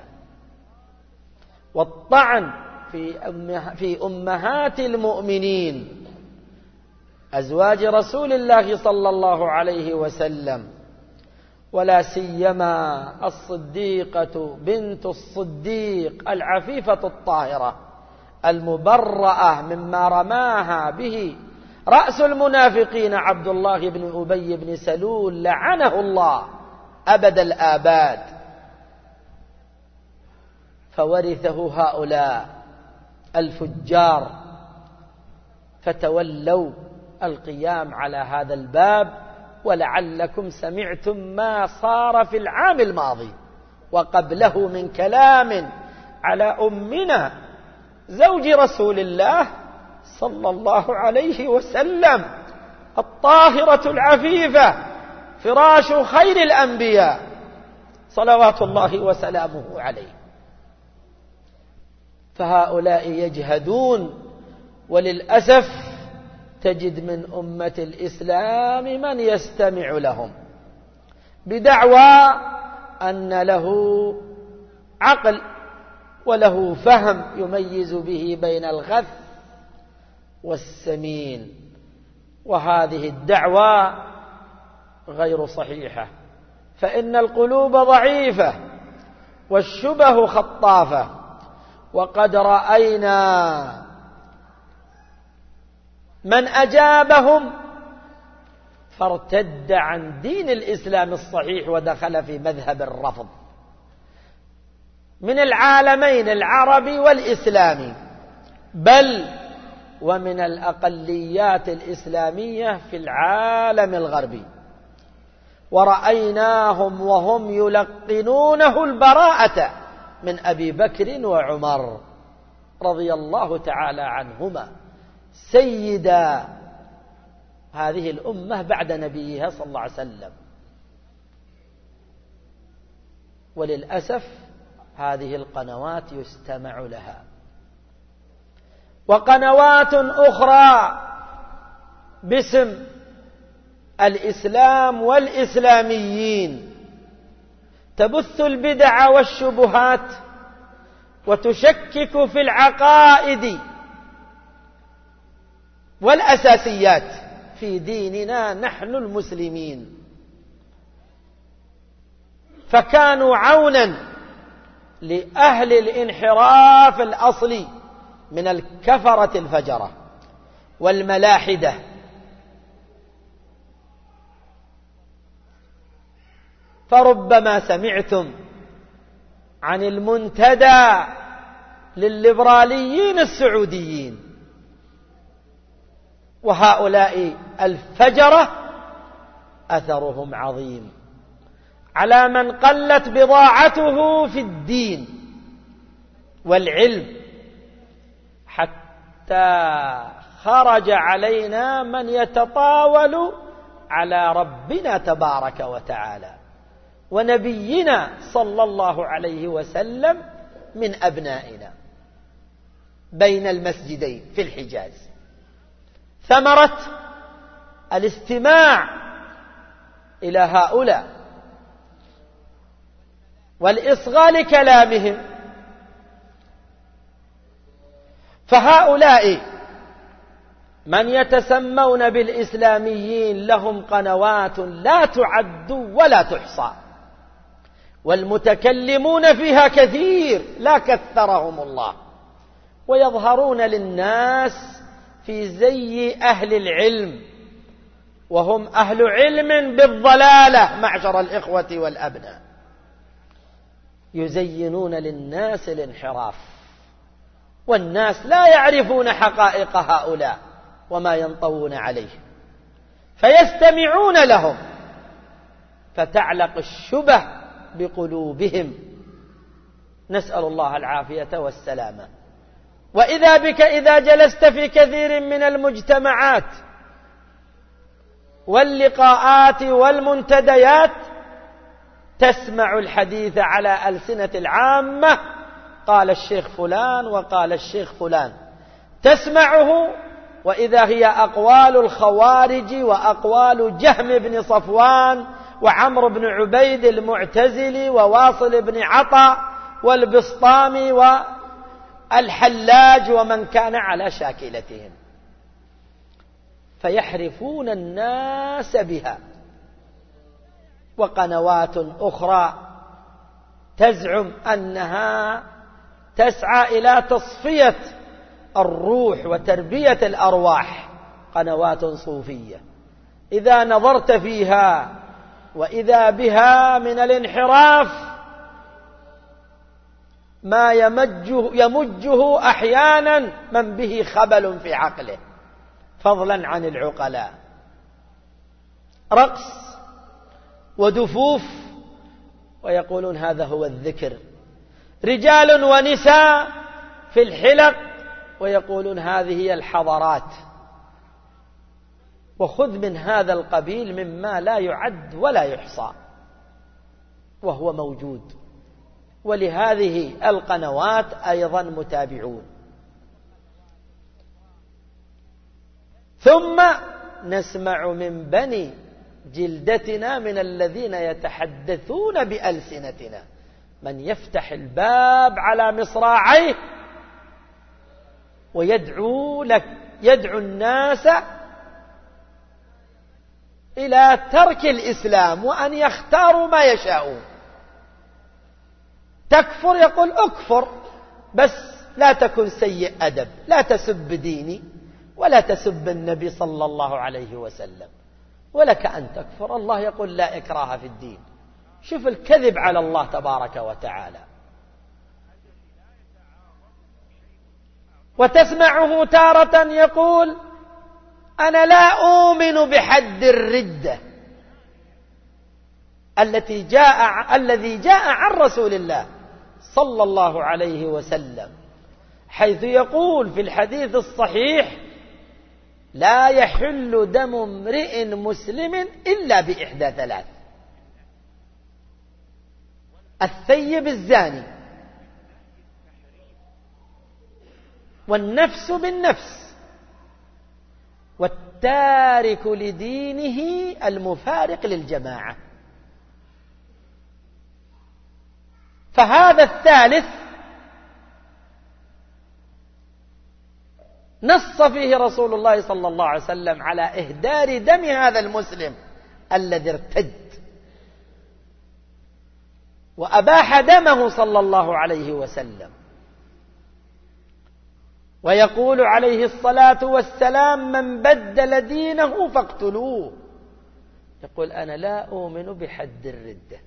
والطعن في أمهات المؤمنين أزواج رسول الله صلى الله عليه وسلم، ولا سيما الصديقة بنت الصديق العفيفة الطاهرة المبرأة مما رماها به رأس المنافقين عبد الله بن أبي بن سلول لعنه الله أبد الآباد. فورثه هؤلاء الفجار فتولوا القيام على هذا الباب. ولعلكم سمعتم ما صار في العام الماضي وقبله من كلام على أمنا زوج رسول الله صلى الله عليه وسلم الطاهرة العفيفة فراش خير الأنبياء صلوات الله وسلامه عليه. فهؤلاء يجهدون، وللأسف تجد من أمة الإسلام من يستمع لهم بدعوى أن له عقل وله فهم يميز به بين الغث والسمين، وهذه الدعوى غير صحيحة، فإن القلوب ضعيفة والشبه خطافة. وقد رأينا من أجابهم فارتد عن دين الإسلام الصحيح ودخل في مذهب الرفض من العالمين العربي والإسلامي، بل ومن الأقليات الإسلامية في العالم الغربي. ورأيناهم وهم يلقنونه البراءة من أبي بكر وعمر رضي الله تعالى عنهما سيدا هذه الأمة بعد نبيها صلى الله عليه وسلم. وللأسف هذه القنوات يستمع لها، وقنوات أخرى باسم الإسلام والإسلاميين تبث البدع والشبهات وتشكك في العقائد والأساسيات في ديننا نحن المسلمين. فكانوا عونا لأهل الانحراف الأصلي من الكفرة الفجرة والملاحدة. فربما سمعتم عن المنتدى للليبراليين السعوديين، وهؤلاء الفجرة أثرهم عظيم على من قلت بضاعته في الدين والعلم، حتى خرج علينا من يتطاول على ربنا تبارك وتعالى ونبينا صلى الله عليه وسلم من أبنائنا بين المسجدين في الحجاز. ثمرة الاستماع إلى هؤلاء والإصغاء لكلامهم. فهؤلاء من يتسمون بالإسلاميين لهم قنوات لا تعد ولا تحصى، والمتكلمون فيها كثير لا كثرهم الله، ويظهرون للناس في زي أهل العلم، وهم أهل علم بالضلالة معشر الإخوة والأبناء. يزينون للناس الانحراف، والناس لا يعرفون حقائق هؤلاء وما ينطوون عليه، فيستمعون لهم فتعلق الشبه بقلوبهم، نسأل الله العافية والسلامة. وإذا بك إذا جلست في كثير من المجتمعات واللقاءات والمنتديات تسمع الحديث على ألسنة العامة، قال الشيخ فلان وقال الشيخ فلان، تسمعه وإذا هي أقوال الخوارج وأقوال جهم بن صفوان وعمرو بن عبيد المعتزلي وواصل بن عطا والبسطامي والحلاج ومن كان على شاكلتهم، فيحرفون الناس بها. وقنوات أخرى تزعم أنها تسعى إلى تصفية الروح وتربية الأرواح، قنوات صوفية، إذا نظرت فيها وإذا بها من الانحراف ما يمجه, يمجه أحيانا من به خبل في عقله، فضلا عن العقلاء. رقص ودفوف ويقولون هذا هو الذكر، رجال ونساء في الحلق ويقولون هذه هي الحضارات، وخذ من هذا القبيل مما لا يعد ولا يحصى وهو موجود. ولهذه القنوات أيضا متابعون. ثم نسمع من بني جلدتنا من الذين يتحدثون بألسنتنا من يفتح الباب على مصراعيه ويدعو لك يدعو الناس إلى ترك الإسلام وأن يختاروا ما يشاءون. تكفر يقول أكفر، بس لا تكن سيء أدب، لا تسب ديني ولا تسب النبي صلى الله عليه وسلم، ولك أن تكفر. الله يقول لا إكراه في الدين. شوف الكذب على الله تبارك وتعالى. وتسمعه تارة يقول أنا لا أؤمن بحد الردة التي جاء الذي جاء عن رسول الله صلى الله عليه وسلم، حيث يقول في الحديث الصحيح لا يحل دم امرئ مسلم إلا بإحدى ثلاث: الثيب الزاني، والنفس بالنفس، والتارك لدينه المفارق للجماعة. فهذا الثالث نص فيه رسول الله صلى الله عليه وسلم على إهدار دم هذا المسلم الذي ارتد، وأباح دمه صلى الله عليه وسلم. ويقول عليه الصلاة والسلام من بدل دينه فاقتلوه. يقول أنا لا أؤمن بحد الردة.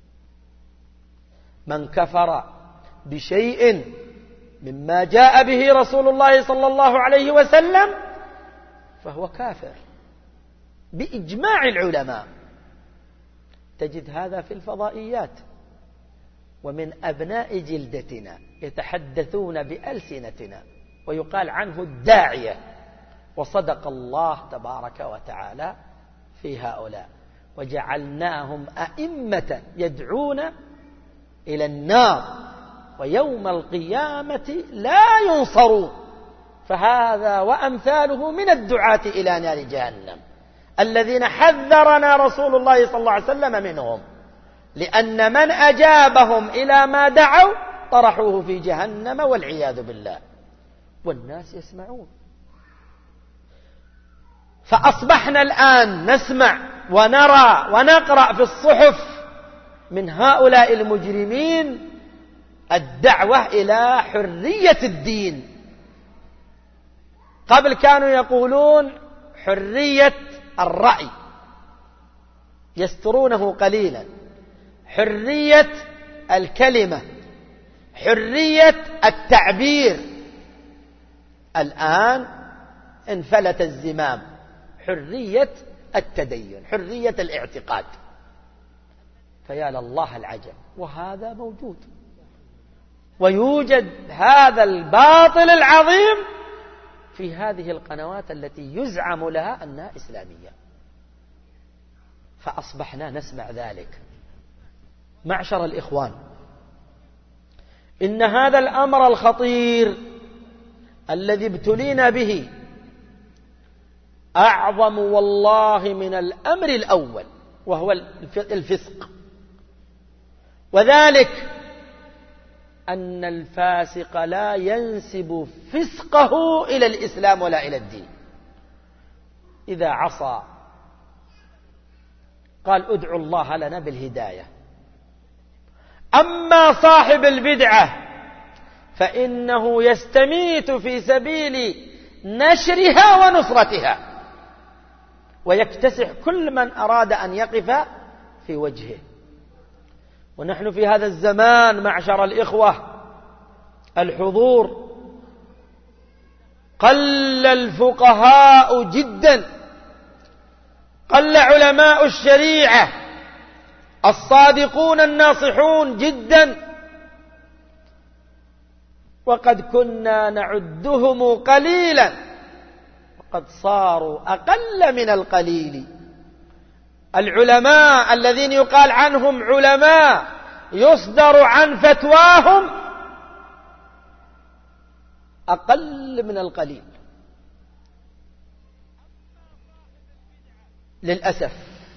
من كفر بشيء مما جاء به رسول الله صلى الله عليه وسلم فهو كافر بإجماع العلماء. تجد هذا في الفضائيات، ومن أبناء جلدتنا يتحدثون بألسنتنا ويقال عنه الداعية، وصدق الله تبارك وتعالى في هؤلاء. وجعلناهم أئمة يدعون إلى النار ويوم القيامة لا ينصرون. فهذا وأمثاله من الدعاة إلى نار جهنم الذين حذرنا رسول الله صلى الله عليه وسلم منهم، لأن من أجابهم إلى ما دعوا طرحوه في جهنم والعياذ بالله، والناس يسمعون. فأصبحنا الآن نسمع ونرى ونقرأ في الصحف من هؤلاء المجرمين الدعوة إلى حرية الدين. قبل كانوا يقولون حرية الرأي، يسترونه قليلا، حرية الكلمة، حرية التعبير. الآن انفلت الزمام، حرية التدين، حرية الاعتقاد. فيا لله العجب، وهذا موجود، ويوجد هذا الباطل العظيم في هذه القنوات التي يزعم لها أنها إسلامية. فأصبحنا نسمع ذلك. معشر الإخوان، إن هذا الأمر الخطير الذي ابتلينا به أعظم والله من الأمر الأول، وهو الفسق. وذلك أن الفاسق لا ينسب فسقه إلى الإسلام ولا إلى الدين. إذا عصى قال ادعوا الله لنا بالهداية. أما صاحب البدعة فإنه يستميت في سبيل نشرها ونصرتها، ويكتسح كل من أراد أن يقف في وجهه. ونحن في هذا الزمان معشر الإخوة الحضور قل الفقهاء جدا، قل علماء الشريعة الصادقون الناصحون جدا، وقد كنا نعدهم قليلا وقد صاروا أقل من القليل. العلماء الذين يقال عنهم علماء يصدر عن فتواهم أقل من القليل للأسف.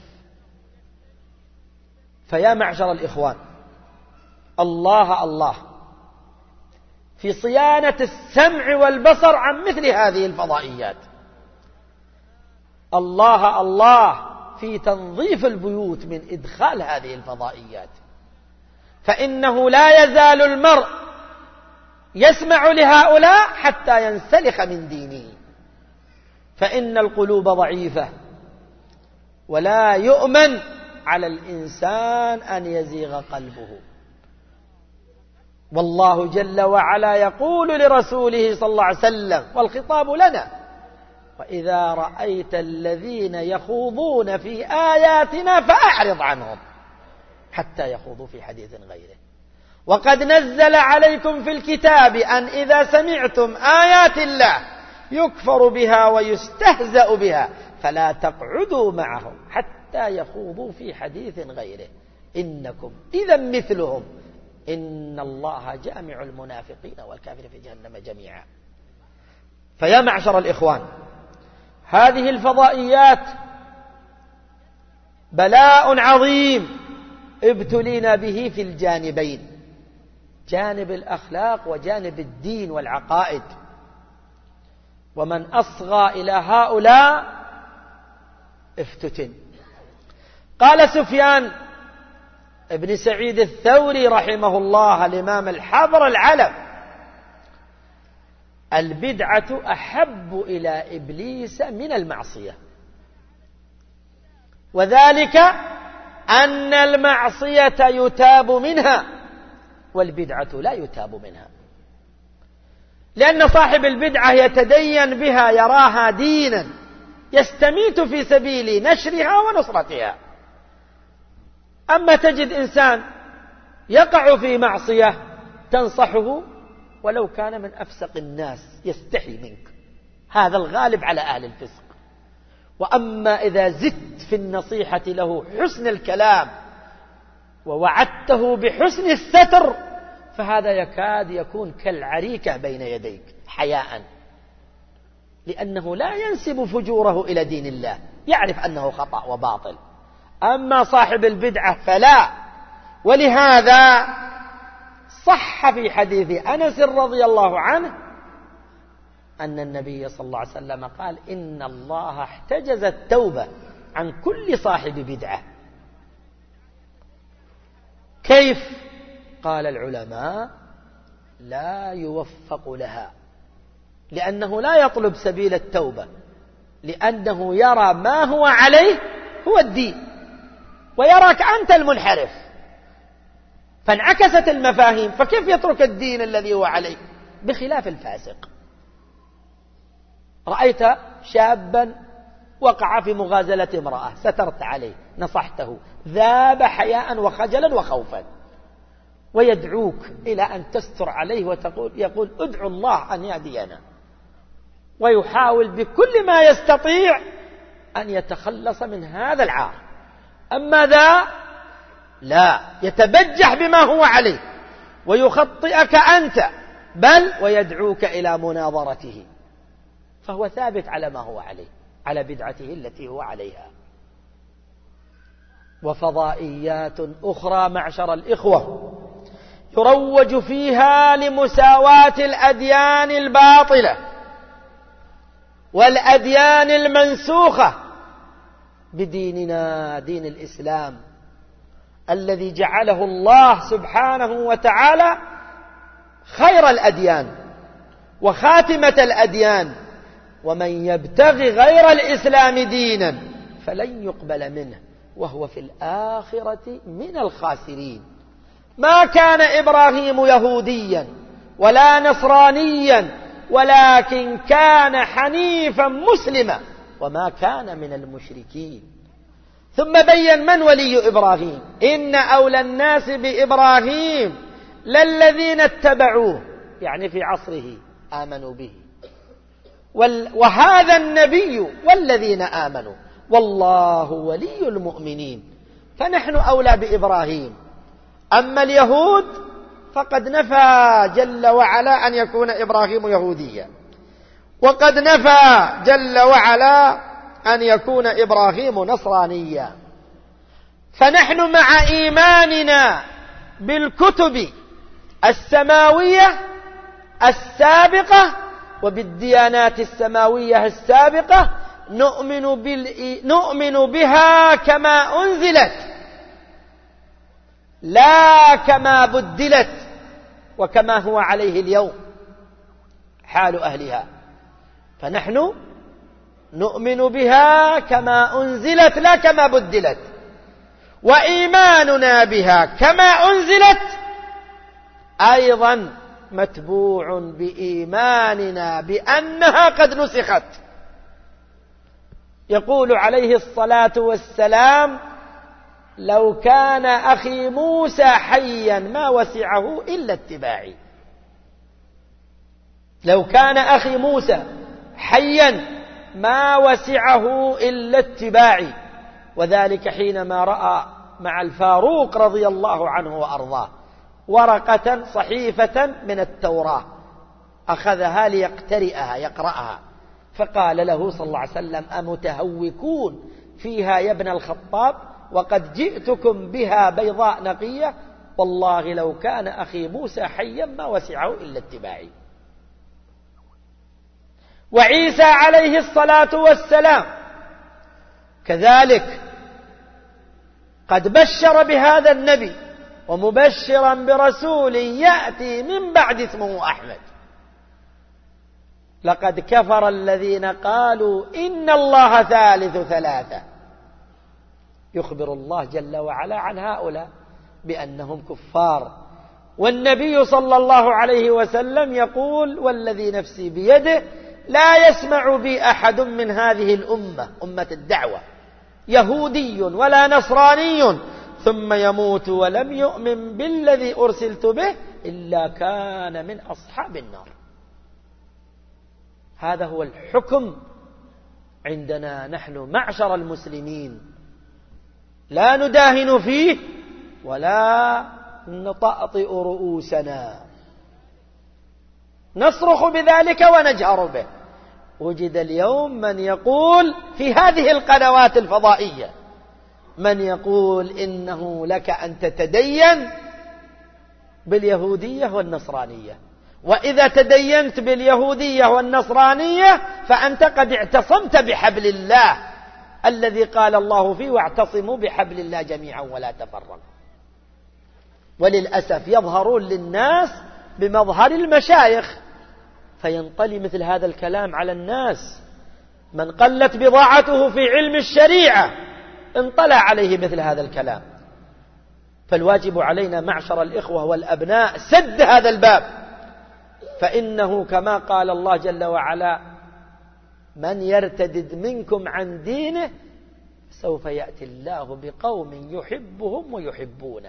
فيا معشر الإخوان، الله الله في صيانة السمع والبصر عن مثل هذه الفضائيات، الله الله في تنظيف البيوت من إدخال هذه الفضائيات. فإنه لا يزال المرء يسمع لهؤلاء حتى ينسلخ من دينه، فإن القلوب ضعيفة ولا يؤمن على الإنسان أن يزيغ قلبه. والله جل وعلا يقول لرسوله صلى الله عليه وسلم، والخطاب لنا: وإذا رأيت الذين يخوضون في آياتنا فأعرض عنهم حتى يخوضوا في حديث غيره. وقد نزل عليكم في الكتاب أن إذا سمعتم آيات الله يكفر بها ويستهزأ بها فلا تقعدوا معهم حتى يخوضوا في حديث غيره إنكم إذا مثلهم إن الله جامع المنافقين والكافرين في جهنم جميعا. فيا معشر الإخوان، هذه الفضائيات بلاء عظيم ابتلينا به في الجانبين، جانب الأخلاق وجانب الدين والعقائد. ومن أصغى إلى هؤلاء افتتن. قال سفيان ابن سعيد الثوري رحمه الله الإمام الحبر العلم: البدعة أحب إلى إبليس من المعصية، وذلك أن المعصية يتاب منها والبدعة لا يتاب منها، لأن صاحب البدعة يتدين بها، يراها دينا، يستميت في سبيل نشرها ونصرتها. أما تجد إنسان يقع في معصية تنصحه ولو كان من أفسق الناس يستحي منك، هذا الغالب على أهل الفسق. وأما إذا زدت في النصيحة له حسن الكلام ووعدته بحسن الستر فهذا يكاد يكون كالعريكة بين يديك حياء، لأنه لا ينسب فجوره إلى دين الله، يعرف أنه خطأ وباطل. أما صاحب البدعة فلا. ولهذا صح في حديث أنس رضي الله عنه أن النبي صلى الله عليه وسلم قال: إن الله احتجز التوبة عن كل صاحب بدعة. كيف؟ قال العلماء: لا يوفق لها، لأنه لا يطلب سبيل التوبة، لأنه يرى ما هو عليه هو الدين، ويراك أنت المنحرف، فانعكست المفاهيم، فكيف يترك الدين الذي هو عليه؟ بخلاف الفاسق. رأيت شابا وقع في مغازلة امرأة، سترت عليه، نصحته، ذاب حياء وخجلا وخوفا، ويدعوك إلى أن تستر عليه وتقول يقول ادعو الله أن يهدينا، ويحاول بكل ما يستطيع أن يتخلص من هذا العار. أما ذا لا، يتبجح بما هو عليه ويخطئك أنت، بل ويدعوك إلى مناظرته، فهو ثابت على ما هو عليه، على بدعته التي هو عليها. وفضائيات أخرى معشر الإخوة يروج فيها لمساواة الأديان الباطلة والأديان المنسوخة بديننا، دين الإسلام الذي جعله الله سبحانه وتعالى خير الأديان وخاتمة الأديان، ومن يبتغي غير الإسلام دينا فلن يقبل منه وهو في الآخرة من الخاسرين. ما كان إبراهيم يهوديا ولا نصرانيا، ولكن كان حنيفا مسلما وما كان من المشركين. ثم بين من ولي إبراهيم: إن أولى الناس بإبراهيم للذين اتبعوه، يعني في عصره آمنوا به، وهذا النبي والذين آمنوا والله ولي المؤمنين. فنحن أولى بإبراهيم. أما اليهود فقد نفى جل وعلا أن يكون إبراهيم يهوديا، وقد نفى جل وعلا أن يكون إبراهيم نصرانيا. فنحن مع إيماننا بالكتب السماوية السابقة وبالديانات السماوية السابقة نؤمن, بال... نؤمن بها كما أنزلت، لا كما بدلت وكما هو عليه اليوم حال أهلها. فنحن نؤمن بها كما أنزلت لا كما بدلت، وإيماننا بها كما أنزلت أيضا متبوع بإيماننا بأنها قد نسخت. يقول عليه الصلاة والسلام: لو كان أخي موسى حيا ما وسعه إلا اتباعي. لو كان أخي موسى حيا ما وسعه إلا اتباعي. وذلك حينما رأى مع الفاروق رضي الله عنه وأرضاه ورقة صحيفة من التوراة، أخذها ليقترئها يقرأها، فقال له صلى الله عليه وسلم: أمتهوكون فيها يا ابن الخطاب وقد جئتكم بها بيضاء نقية، والله لو كان أخي موسى حيا ما وسعه إلا اتباعي. وعيسى عليه الصلاة والسلام كذلك قد بشر بهذا النبي ومبشرا برسول يأتي من بعد اسمه أحمد. لقد كفر الذين قالوا إن الله ثالث ثلاثة. يخبر الله جل وعلا عن هؤلاء بأنهم كفار، والنبي صلى الله عليه وسلم يقول: والذي نفسي بيده لا يسمع بي أحد من هذه الأمة، أمة الدعوة، يهودي ولا نصراني ثم يموت ولم يؤمن بالذي أرسلت به إلا كان من أصحاب النار. هذا هو الحكم عندنا نحن معشر المسلمين، لا نداهن فيه ولا نطأطئ رؤوسنا، نصرخ بذلك ونجهر به. وجد اليوم من يقول في هذه القنوات الفضائية، من يقول إنه لك أن تتدين باليهودية والنصرانية، وإذا تدينت باليهودية والنصرانية فأنت قد اعتصمت بحبل الله الذي قال الله فيه: واعتصموا بحبل الله جميعا ولا تفرقوا. وللأسف يظهرون للناس بمظهر المشايخ، فينطلي مثل هذا الكلام على الناس. من قلت بضاعته في علم الشريعة انطلع عليه مثل هذا الكلام. فالواجب علينا معشر الإخوة والأبناء سد هذا الباب، فإنه كما قال الله جل وعلا: من يرتدد منكم عن دينه سوف يأتي الله بقوم يحبهم ويحبونه.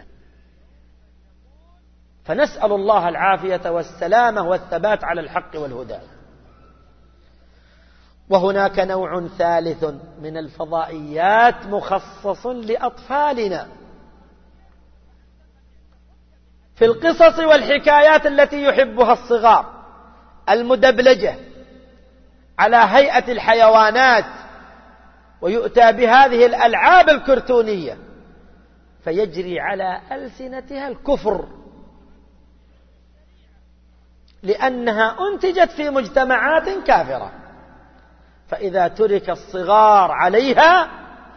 فنسأل الله العافية والسلامة والثبات على الحق والهدى. وهناك نوع ثالث من الفضائيات مخصص لأطفالنا في القصص والحكايات التي يحبها الصغار، المدبلجة على هيئة الحيوانات، ويؤتى بهذه الألعاب الكرتونية فيجري على ألسنتها الكفر، لأنها أنتجت في مجتمعات كافرة، فإذا ترك الصغار عليها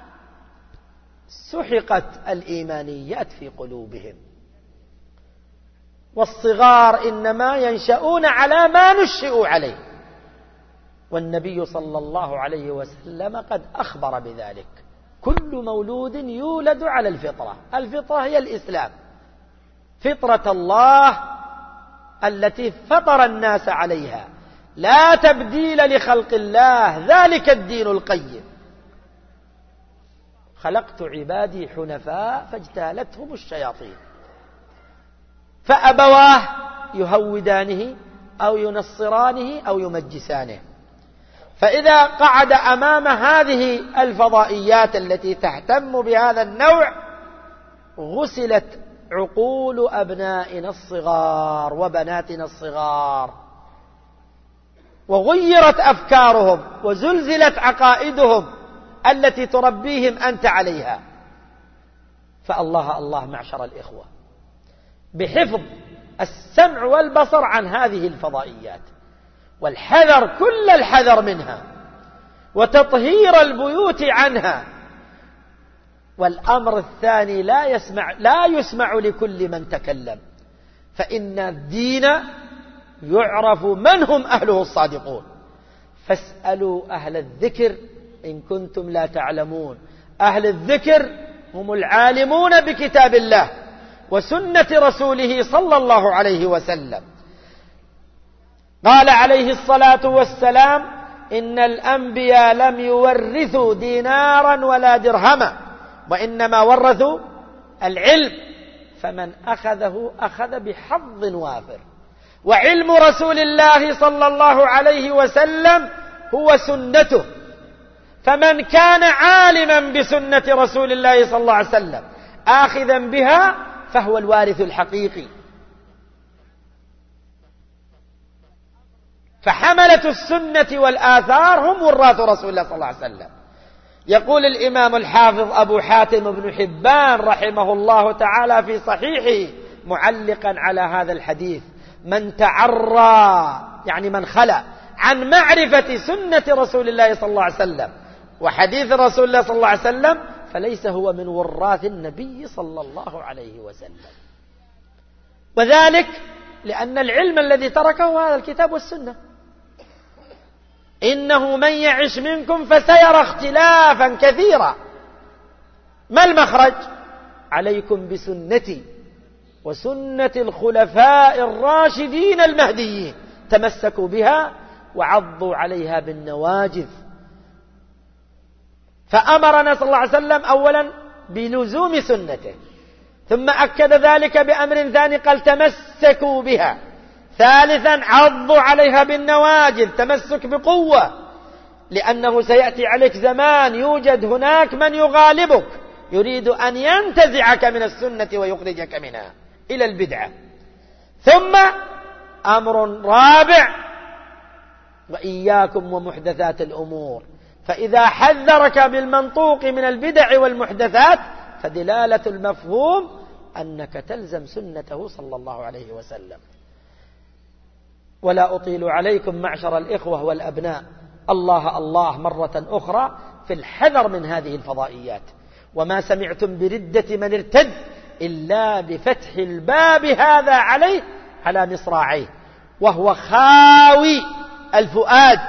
سحقت الإيمانيات في قلوبهم. والصغار إنما ينشؤون على ما نشئوا عليه، والنبي صلى الله عليه وسلم قد أخبر بذلك: كل مولود يولد على الفطرة. الفطرة هي الإسلام، فطرة الله التي فطر الناس عليها، لا تبديل لخلق الله، ذلك الدين القيم. خلقت عبادي حنفاء فاجتالتهم الشياطين، فأبواه يهودانه أو ينصرانه أو يمجسانه. فإذا قعد أمام هذه الفضائيات التي تهتم بهذا النوع غسلت عقول أبنائنا الصغار وبناتنا الصغار، وغيرت أفكارهم، وزلزلت عقائدهم التي تربيهم أنت عليها. فالله الله معشر الإخوة بحفظ السمع والبصر عن هذه الفضائيات، والحذر كل الحذر منها، وتطهير البيوت عنها. والأمر الثاني: لا يسمع لا يسمع لكل من تكلم، فإن الدين يعرف من هم أهله الصادقون. فاسألوا أهل الذكر إن كنتم لا تعلمون. أهل الذكر هم العالمون بكتاب الله وسنة رسوله صلى الله عليه وسلم. قال عليه الصلاة والسلام: إن الأنبياء لم يورثوا دينارا ولا درهما، وإنما ورثوا العلم، فمن أخذه أخذ بحظ وافر. وعلم رسول الله صلى الله عليه وسلم هو سنته، فمن كان عالما بسنة رسول الله صلى الله عليه وسلم آخذا بها فهو الوارث الحقيقي. فحملة السنة والآثار هم وراث رسول الله صلى الله عليه وسلم. يقول الإمام الحافظ أبو حاتم بن حبان رحمه الله تعالى في صحيحه معلقا على هذا الحديث: من تعرى، يعني من خلى عن معرفة سنة رسول الله صلى الله عليه وسلم وحديث رسول الله صلى الله عليه وسلم فليس هو من وراث النبي صلى الله عليه وسلم. وذلك لأن العلم الذي تركه هذا الكتاب والسنة. إنه من يعش منكم فسيرى اختلافا كثيرا. ما المخرج؟ عليكم بسنتي وسنة الخلفاء الراشدين المهديين، تمسكوا بها وعضوا عليها بالنواجذ. فأمرنا صلى الله عليه وسلم أولا بلزوم سنته، ثم أكد ذلك بأمر ثاني قال: تمسكوا بها. ثالثا: عضوا عليها بالنواجذ، تمسك بقوة، لأنه سيأتي عليك زمان يوجد هناك من يغالبك، يريد أن ينتزعك من السنة ويخرجك منها إلى البدعة. ثم أمر رابع: وإياكم ومحدثات الأمور. فإذا حذرك بالمنطوق من البدع والمحدثات فدلالة المفهوم أنك تلزم سنته صلى الله عليه وسلم. ولا أطيل عليكم معشر الإخوة والأبناء، الله الله مرة أخرى في الحذر من هذه الفضائيات. وما سمعتم بردة من ارتد إلا بفتح الباب هذا عليه على مصراعيه، وهو خاوي الفؤاد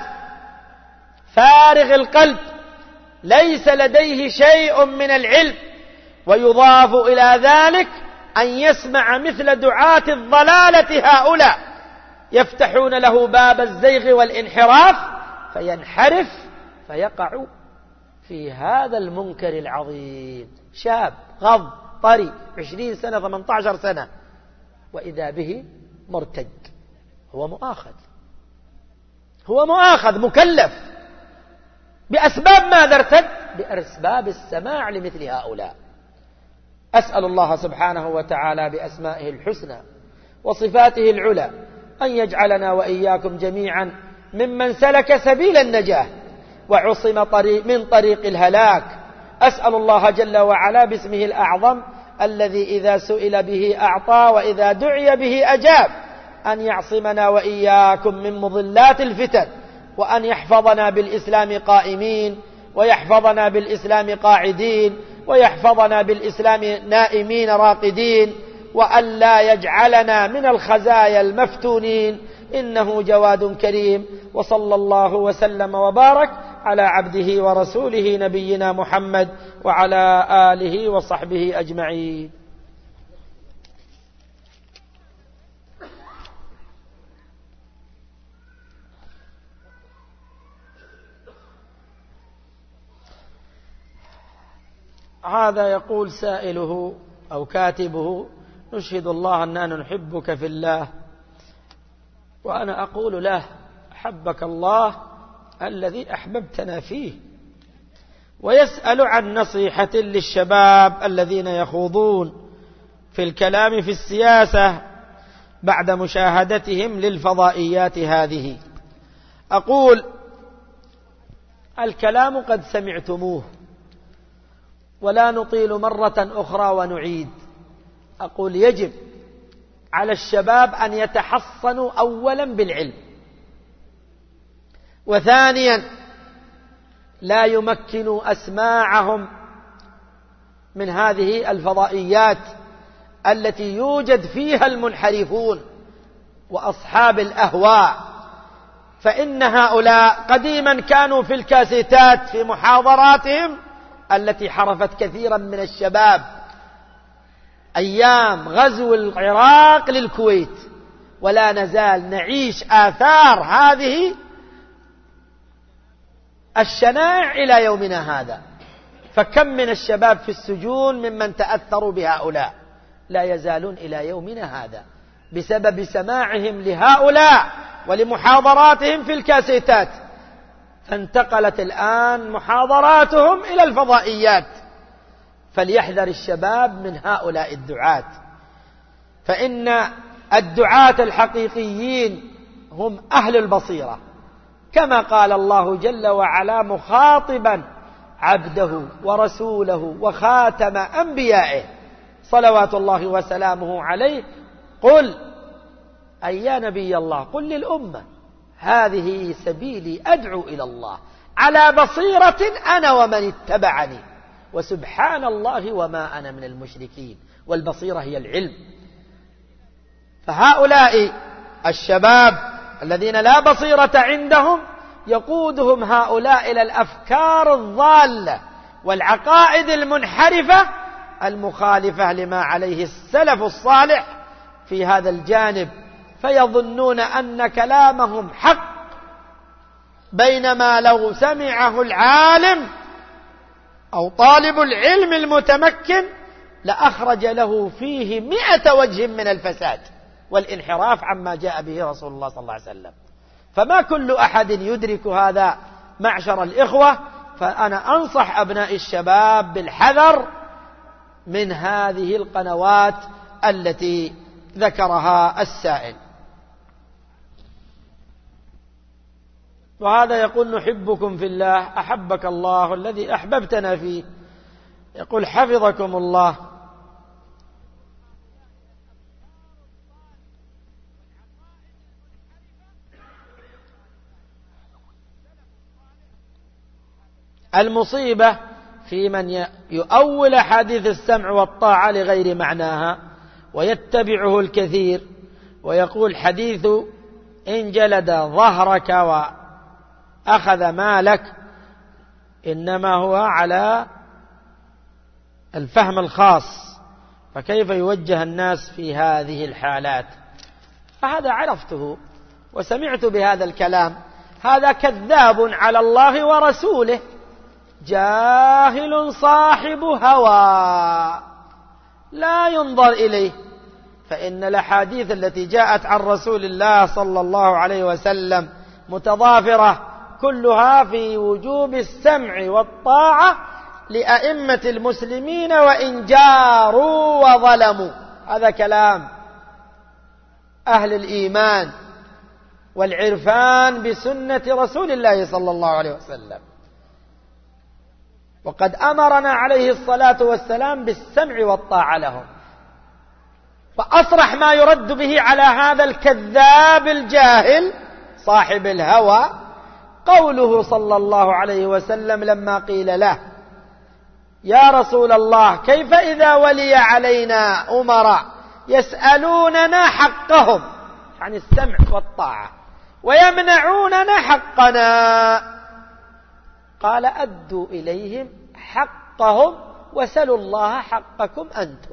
فارغ القلب، ليس لديه شيء من العلم ويضاف إلى ذلك أن يسمع مثل دعاة الضلالة هؤلاء يفتحون له باب الزيغ والانحراف فينحرف فيقع في هذا المنكر العظيم. شاب غض طري عشرين سنة ثمانية عشر سنة وإذا به مرتد، هو مؤاخذ هو مؤاخذ مكلف بأسباب ماذا ارتد؟ بأسباب السماع لمثل هؤلاء. أسأل الله سبحانه وتعالى بأسمائه الحسنى وصفاته العلى أن يجعلنا وإياكم جميعا ممن سلك سبيل النجاة وعصم طريق من طريق الهلاك. أسأل الله جل وعلا باسمه الأعظم الذي إذا سئل به أعطى وإذا دعي به أجاب أن يعصمنا وإياكم من مضلات الفتن، وأن يحفظنا بالإسلام قائمين، ويحفظنا بالإسلام قاعدين، ويحفظنا بالإسلام نائمين راقدين، وأن لا يجعلنا من الخزايا المفتونين، إنه جواد كريم. وصلى الله وسلم وبارك على عبده ورسوله نبينا محمد وعلى آله وصحبه أجمعين. هذا يقول سائله أو كاتبه: نشهد الله أننا نحبك في الله. وأنا أقول له: أحبك الله الذي أحببتنا فيه. ويسأل عن نصيحة للشباب الذين يخوضون في الكلام في السياسة بعد مشاهدتهم للفضائيات هذه. أقول: الكلام قد سمعتموه ولا نطيل مرة أخرى ونعيد. أقول: يجب على الشباب أن يتحصنوا أولا بالعلم، وثانيا لا يمكنوا أسماعهم من هذه الفضائيات التي يوجد فيها المنحرفون وأصحاب الأهواء، فإن هؤلاء قديما كانوا في الكاسيتات في محاضراتهم التي حرفت كثيرا من الشباب أيام غزو العراق للكويت، ولا نزال نعيش آثار هذه الشنائع إلى يومنا هذا. فكم من الشباب في السجون ممن تأثروا بهؤلاء لا يزالون إلى يومنا هذا بسبب سماعهم لهؤلاء ولمحاضراتهم في الكاسيتات. فانتقلت الآن محاضراتهم إلى الفضائيات. فليحذر الشباب من هؤلاء الدعاة، فإن الدعاة الحقيقيين هم أهل البصيرة، كما قال الله جل وعلا مخاطبا عبده ورسوله وخاتم أنبيائه صلوات الله وسلامه عليه: قل أي يا نبي الله قل للأمة هذه سبيلي أدعو إلى الله على بصيرة أنا ومن اتبعني وسبحان الله وما أنا من المشركين. والبصيرة هي العلم. فهؤلاء الشباب الذين لا بصيرة عندهم يقودهم هؤلاء إلى الأفكار الضالة والعقائد المنحرفة المخالفة لما عليه السلف الصالح في هذا الجانب، فيظنون أن كلامهم حق، بينما لو سمعه العالم أو طالب العلم المتمكن لأخرج له فيه مئة وجه من الفساد والانحراف عما جاء به رسول الله صلى الله عليه وسلم. فما كل أحد يدرك هذا معشر الإخوة. فأنا أنصح أبناء الشباب بالحذر من هذه القنوات التي ذكرها السائل. وهذا يقول: نحبكم في الله، أحبك الله الذي أحببتنا فيه. يقول: حفظكم الله. المصيبة في من يؤول حديث السمع والطاعة لغير معناها ويتبعه الكثير، ويقول: حديث إن جلد ظهرك وأخذ مالك إنما هو على الفهم الخاص، فكيف يوجه الناس في هذه الحالات؟ فهذا عرفته وسمعت بهذا الكلام، هذا كذاب على الله ورسوله، جاهل صاحب هوى لا ينظر إليه. فإن الأحاديث التي جاءت عن رسول الله صلى الله عليه وسلم متضافرة كلها في وجوب السمع والطاعة لأئمة المسلمين وإن جاروا وظلموا. هذا كلام أهل الإيمان والعرفان بسنة رسول الله صلى الله عليه وسلم. وقد أمرنا عليه الصلاة والسلام بالسمع والطاعة لهم. وأصرح ما يرد به على هذا الكذاب الجاهل صاحب الهوى قوله صلى الله عليه وسلم لما قيل له: يا رسول الله، كيف إذا ولي علينا أمراء يسألوننا حقهم، يعني السمع والطاعة، ويمنعوننا حقنا؟ قال: أدوا إليهم حقهم وسلوا الله حقكم أنتم.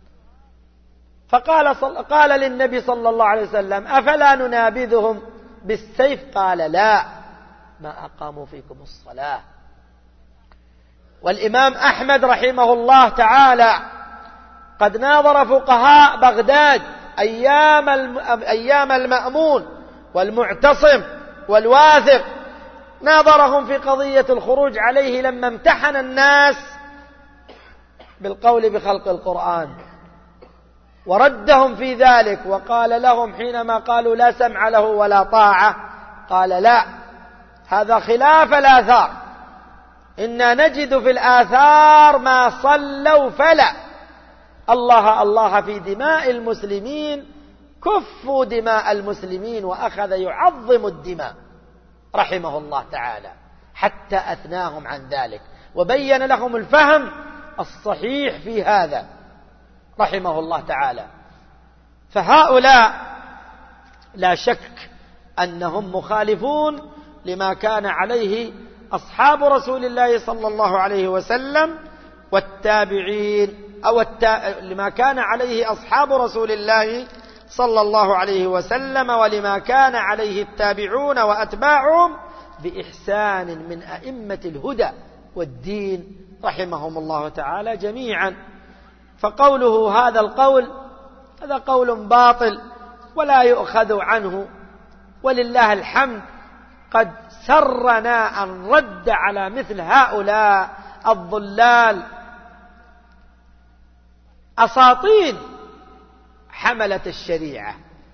فقال صل... قال للنبي صلى الله عليه وسلم: أفلا ننابذهم بالسيف؟ قال: لا، ما أقاموا فيكم الصلاة. والإمام أحمد رحمه الله تعالى قد ناظر فقهاء بغداد أيام الم... أيام المأمون والمعتصم والواثق، ناظرهم في قضية الخروج عليه لما امتحن الناس بالقول بخلق القرآن، وردهم في ذلك وقال لهم حينما قالوا لا سمع له ولا طاعة، قال: لا، هذا خلاف الآثار، إنا نجد في الآثار ما صلوا فلا. الله الله في دماء المسلمين، كفوا دماء المسلمين، وأخذ يعظم الدماء رحمه الله تعالى حتى أثناهم عن ذلك وبين لهم الفهم الصحيح في هذا رحمه الله تعالى. فهؤلاء لا شك أنهم مخالفون لما كان عليه أصحاب رسول الله صلى الله عليه وسلم والتابعين، أو التا... لما كان عليه أصحاب رسول الله صلى الله عليه وسلم ولما كان عليه التابعون وأتباعهم بإحسان من أئمة الهدى والدين رحمهم الله تعالى جميعا. فقوله هذا القول هذا قول باطل ولا يؤخذ عنه، ولله الحمد قد سرنا أن رد على مثل هؤلاء الضلال أساطين حملة الشريعة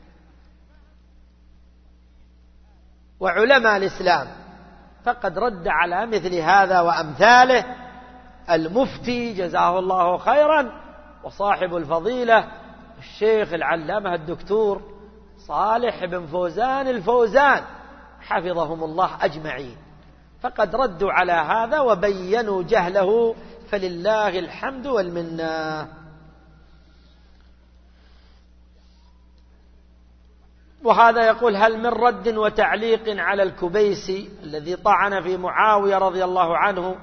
وعلماء الإسلام، فقد رد على مثل هذا وأمثاله المفتي جزاه الله خيرا وصاحب الفضيلة الشيخ العلامة الدكتور صالح بن فوزان الفوزان حفظهم الله أجمعين، فقد ردوا على هذا وبينوا جهله، فلله الحمد والمنة. وهذا يقول: هل من رد وتعليق على الكبيسي الذي طعن في معاوية رضي الله عنه؟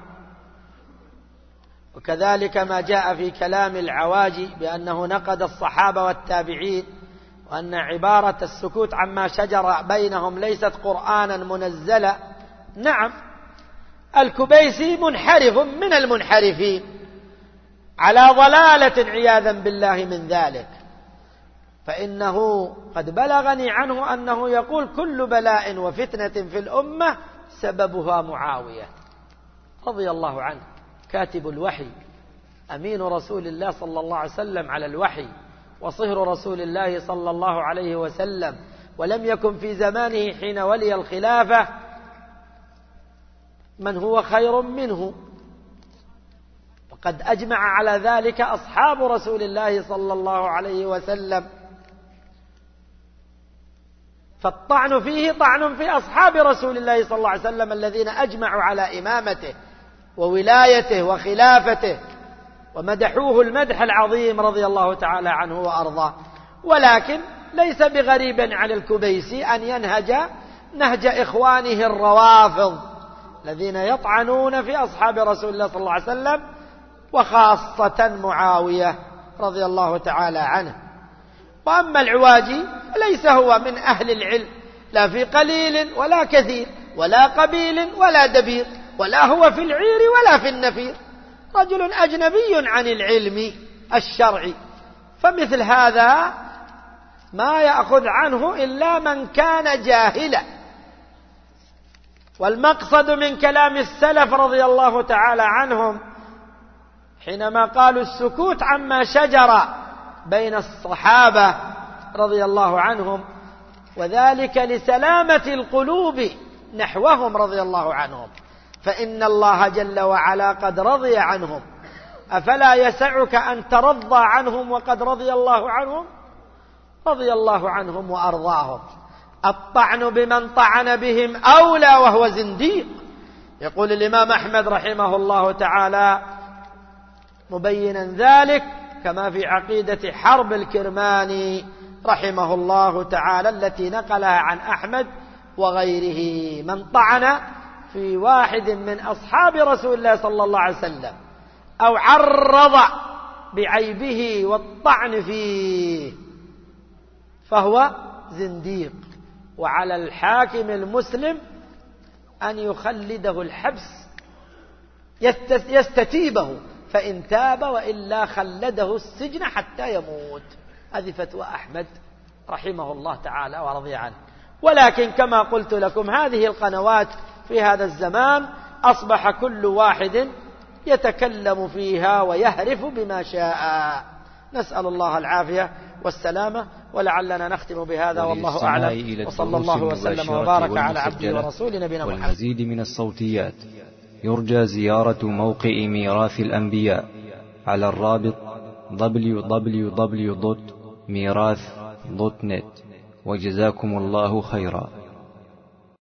وكذلك ما جاء في كلام العواجي بأنه نقد الصحابة والتابعين، وأن عبارة السكوت عما شجر بينهم ليست قرآنا منزلا. نعم، الكبيسي منحرف من المنحرفين على ضلالة عياذا بالله من ذلك، فإنه قد بلغني عنه أنه يقول: كل بلاء وفتنة في الأمة سببها معاوية رضي الله عنه، كاتب الوحي، أمين رسول الله صلى الله عليه وسلم على الوحي، وصهر رسول الله صلى الله عليه وسلم، ولم يكن في زمانه حين ولي الخلافة من هو خير منه، وقد أجمع على ذلك أصحاب رسول الله صلى الله عليه وسلم، فالطعن فيه طعن في أصحاب رسول الله صلى الله عليه وسلم الذين أجمعوا على إمامته وولايته وخلافته ومدحوه المدح العظيم رضي الله تعالى عنه وأرضاه. ولكن ليس بغريب على الكبيسي أن ينهج نهج إخوانه الروافض الذين يطعنون في أصحاب رسول الله صلى الله عليه وسلم وخاصة معاوية رضي الله تعالى عنه. وأما العواجي فليس هو من أهل العلم لا في قليل ولا كثير ولا قبيل ولا دبير، ولا هو في العير ولا في النفير، رجل أجنبي عن العلم الشرعي. فمثل هذا ما يأخذ عنه إلا من كان جاهلا. والمقصد من كلام السلف رضي الله تعالى عنهم حينما قالوا السكوت عما شجر بين الصحابة رضي الله عنهم، وذلك لسلامة القلوب نحوهم رضي الله عنهم، فإن الله جل وعلا قد رضي عنهم، أفلا يسعك أن ترضى عنهم وقد رضي الله عنهم؟ رضي الله عنهم وأرضاهم. الطعن بمن طعن بهم أولى وهو زنديق. يقول الإمام أحمد رحمه الله تعالى مبينا ذلك كما في عقيدة حرب الكرماني رحمه الله تعالى التي نقلها عن أحمد وغيره: من طعن في واحد من أصحاب رسول الله صلى الله عليه وسلم أو عرض بعيبه والطعن فيه فهو زنديق، وعلى الحاكم المسلم أن يخلده الحبس يستتيبه، فإن تاب وإلا خلده السجن حتى يموت. هذه فتوى أحمد رحمه الله تعالى ورضي عنه. ولكن كما قلت لكم هذه القنوات في هذا الزمان أصبح كل واحد يتكلم فيها ويهرف بما شاء. نسأل الله العافية والسلامة، ولعلنا نختم بهذا والله أعلم، وصلى الله وسلم وبارك على عبده ورسول نبينا محمد. والمزيد من الصوتيات يرجى زيارة موقع ميراث الأنبياء على الرابط دبليو دبليو دبليو دوت ميراث دوت نت. وجزاكم الله خيرا.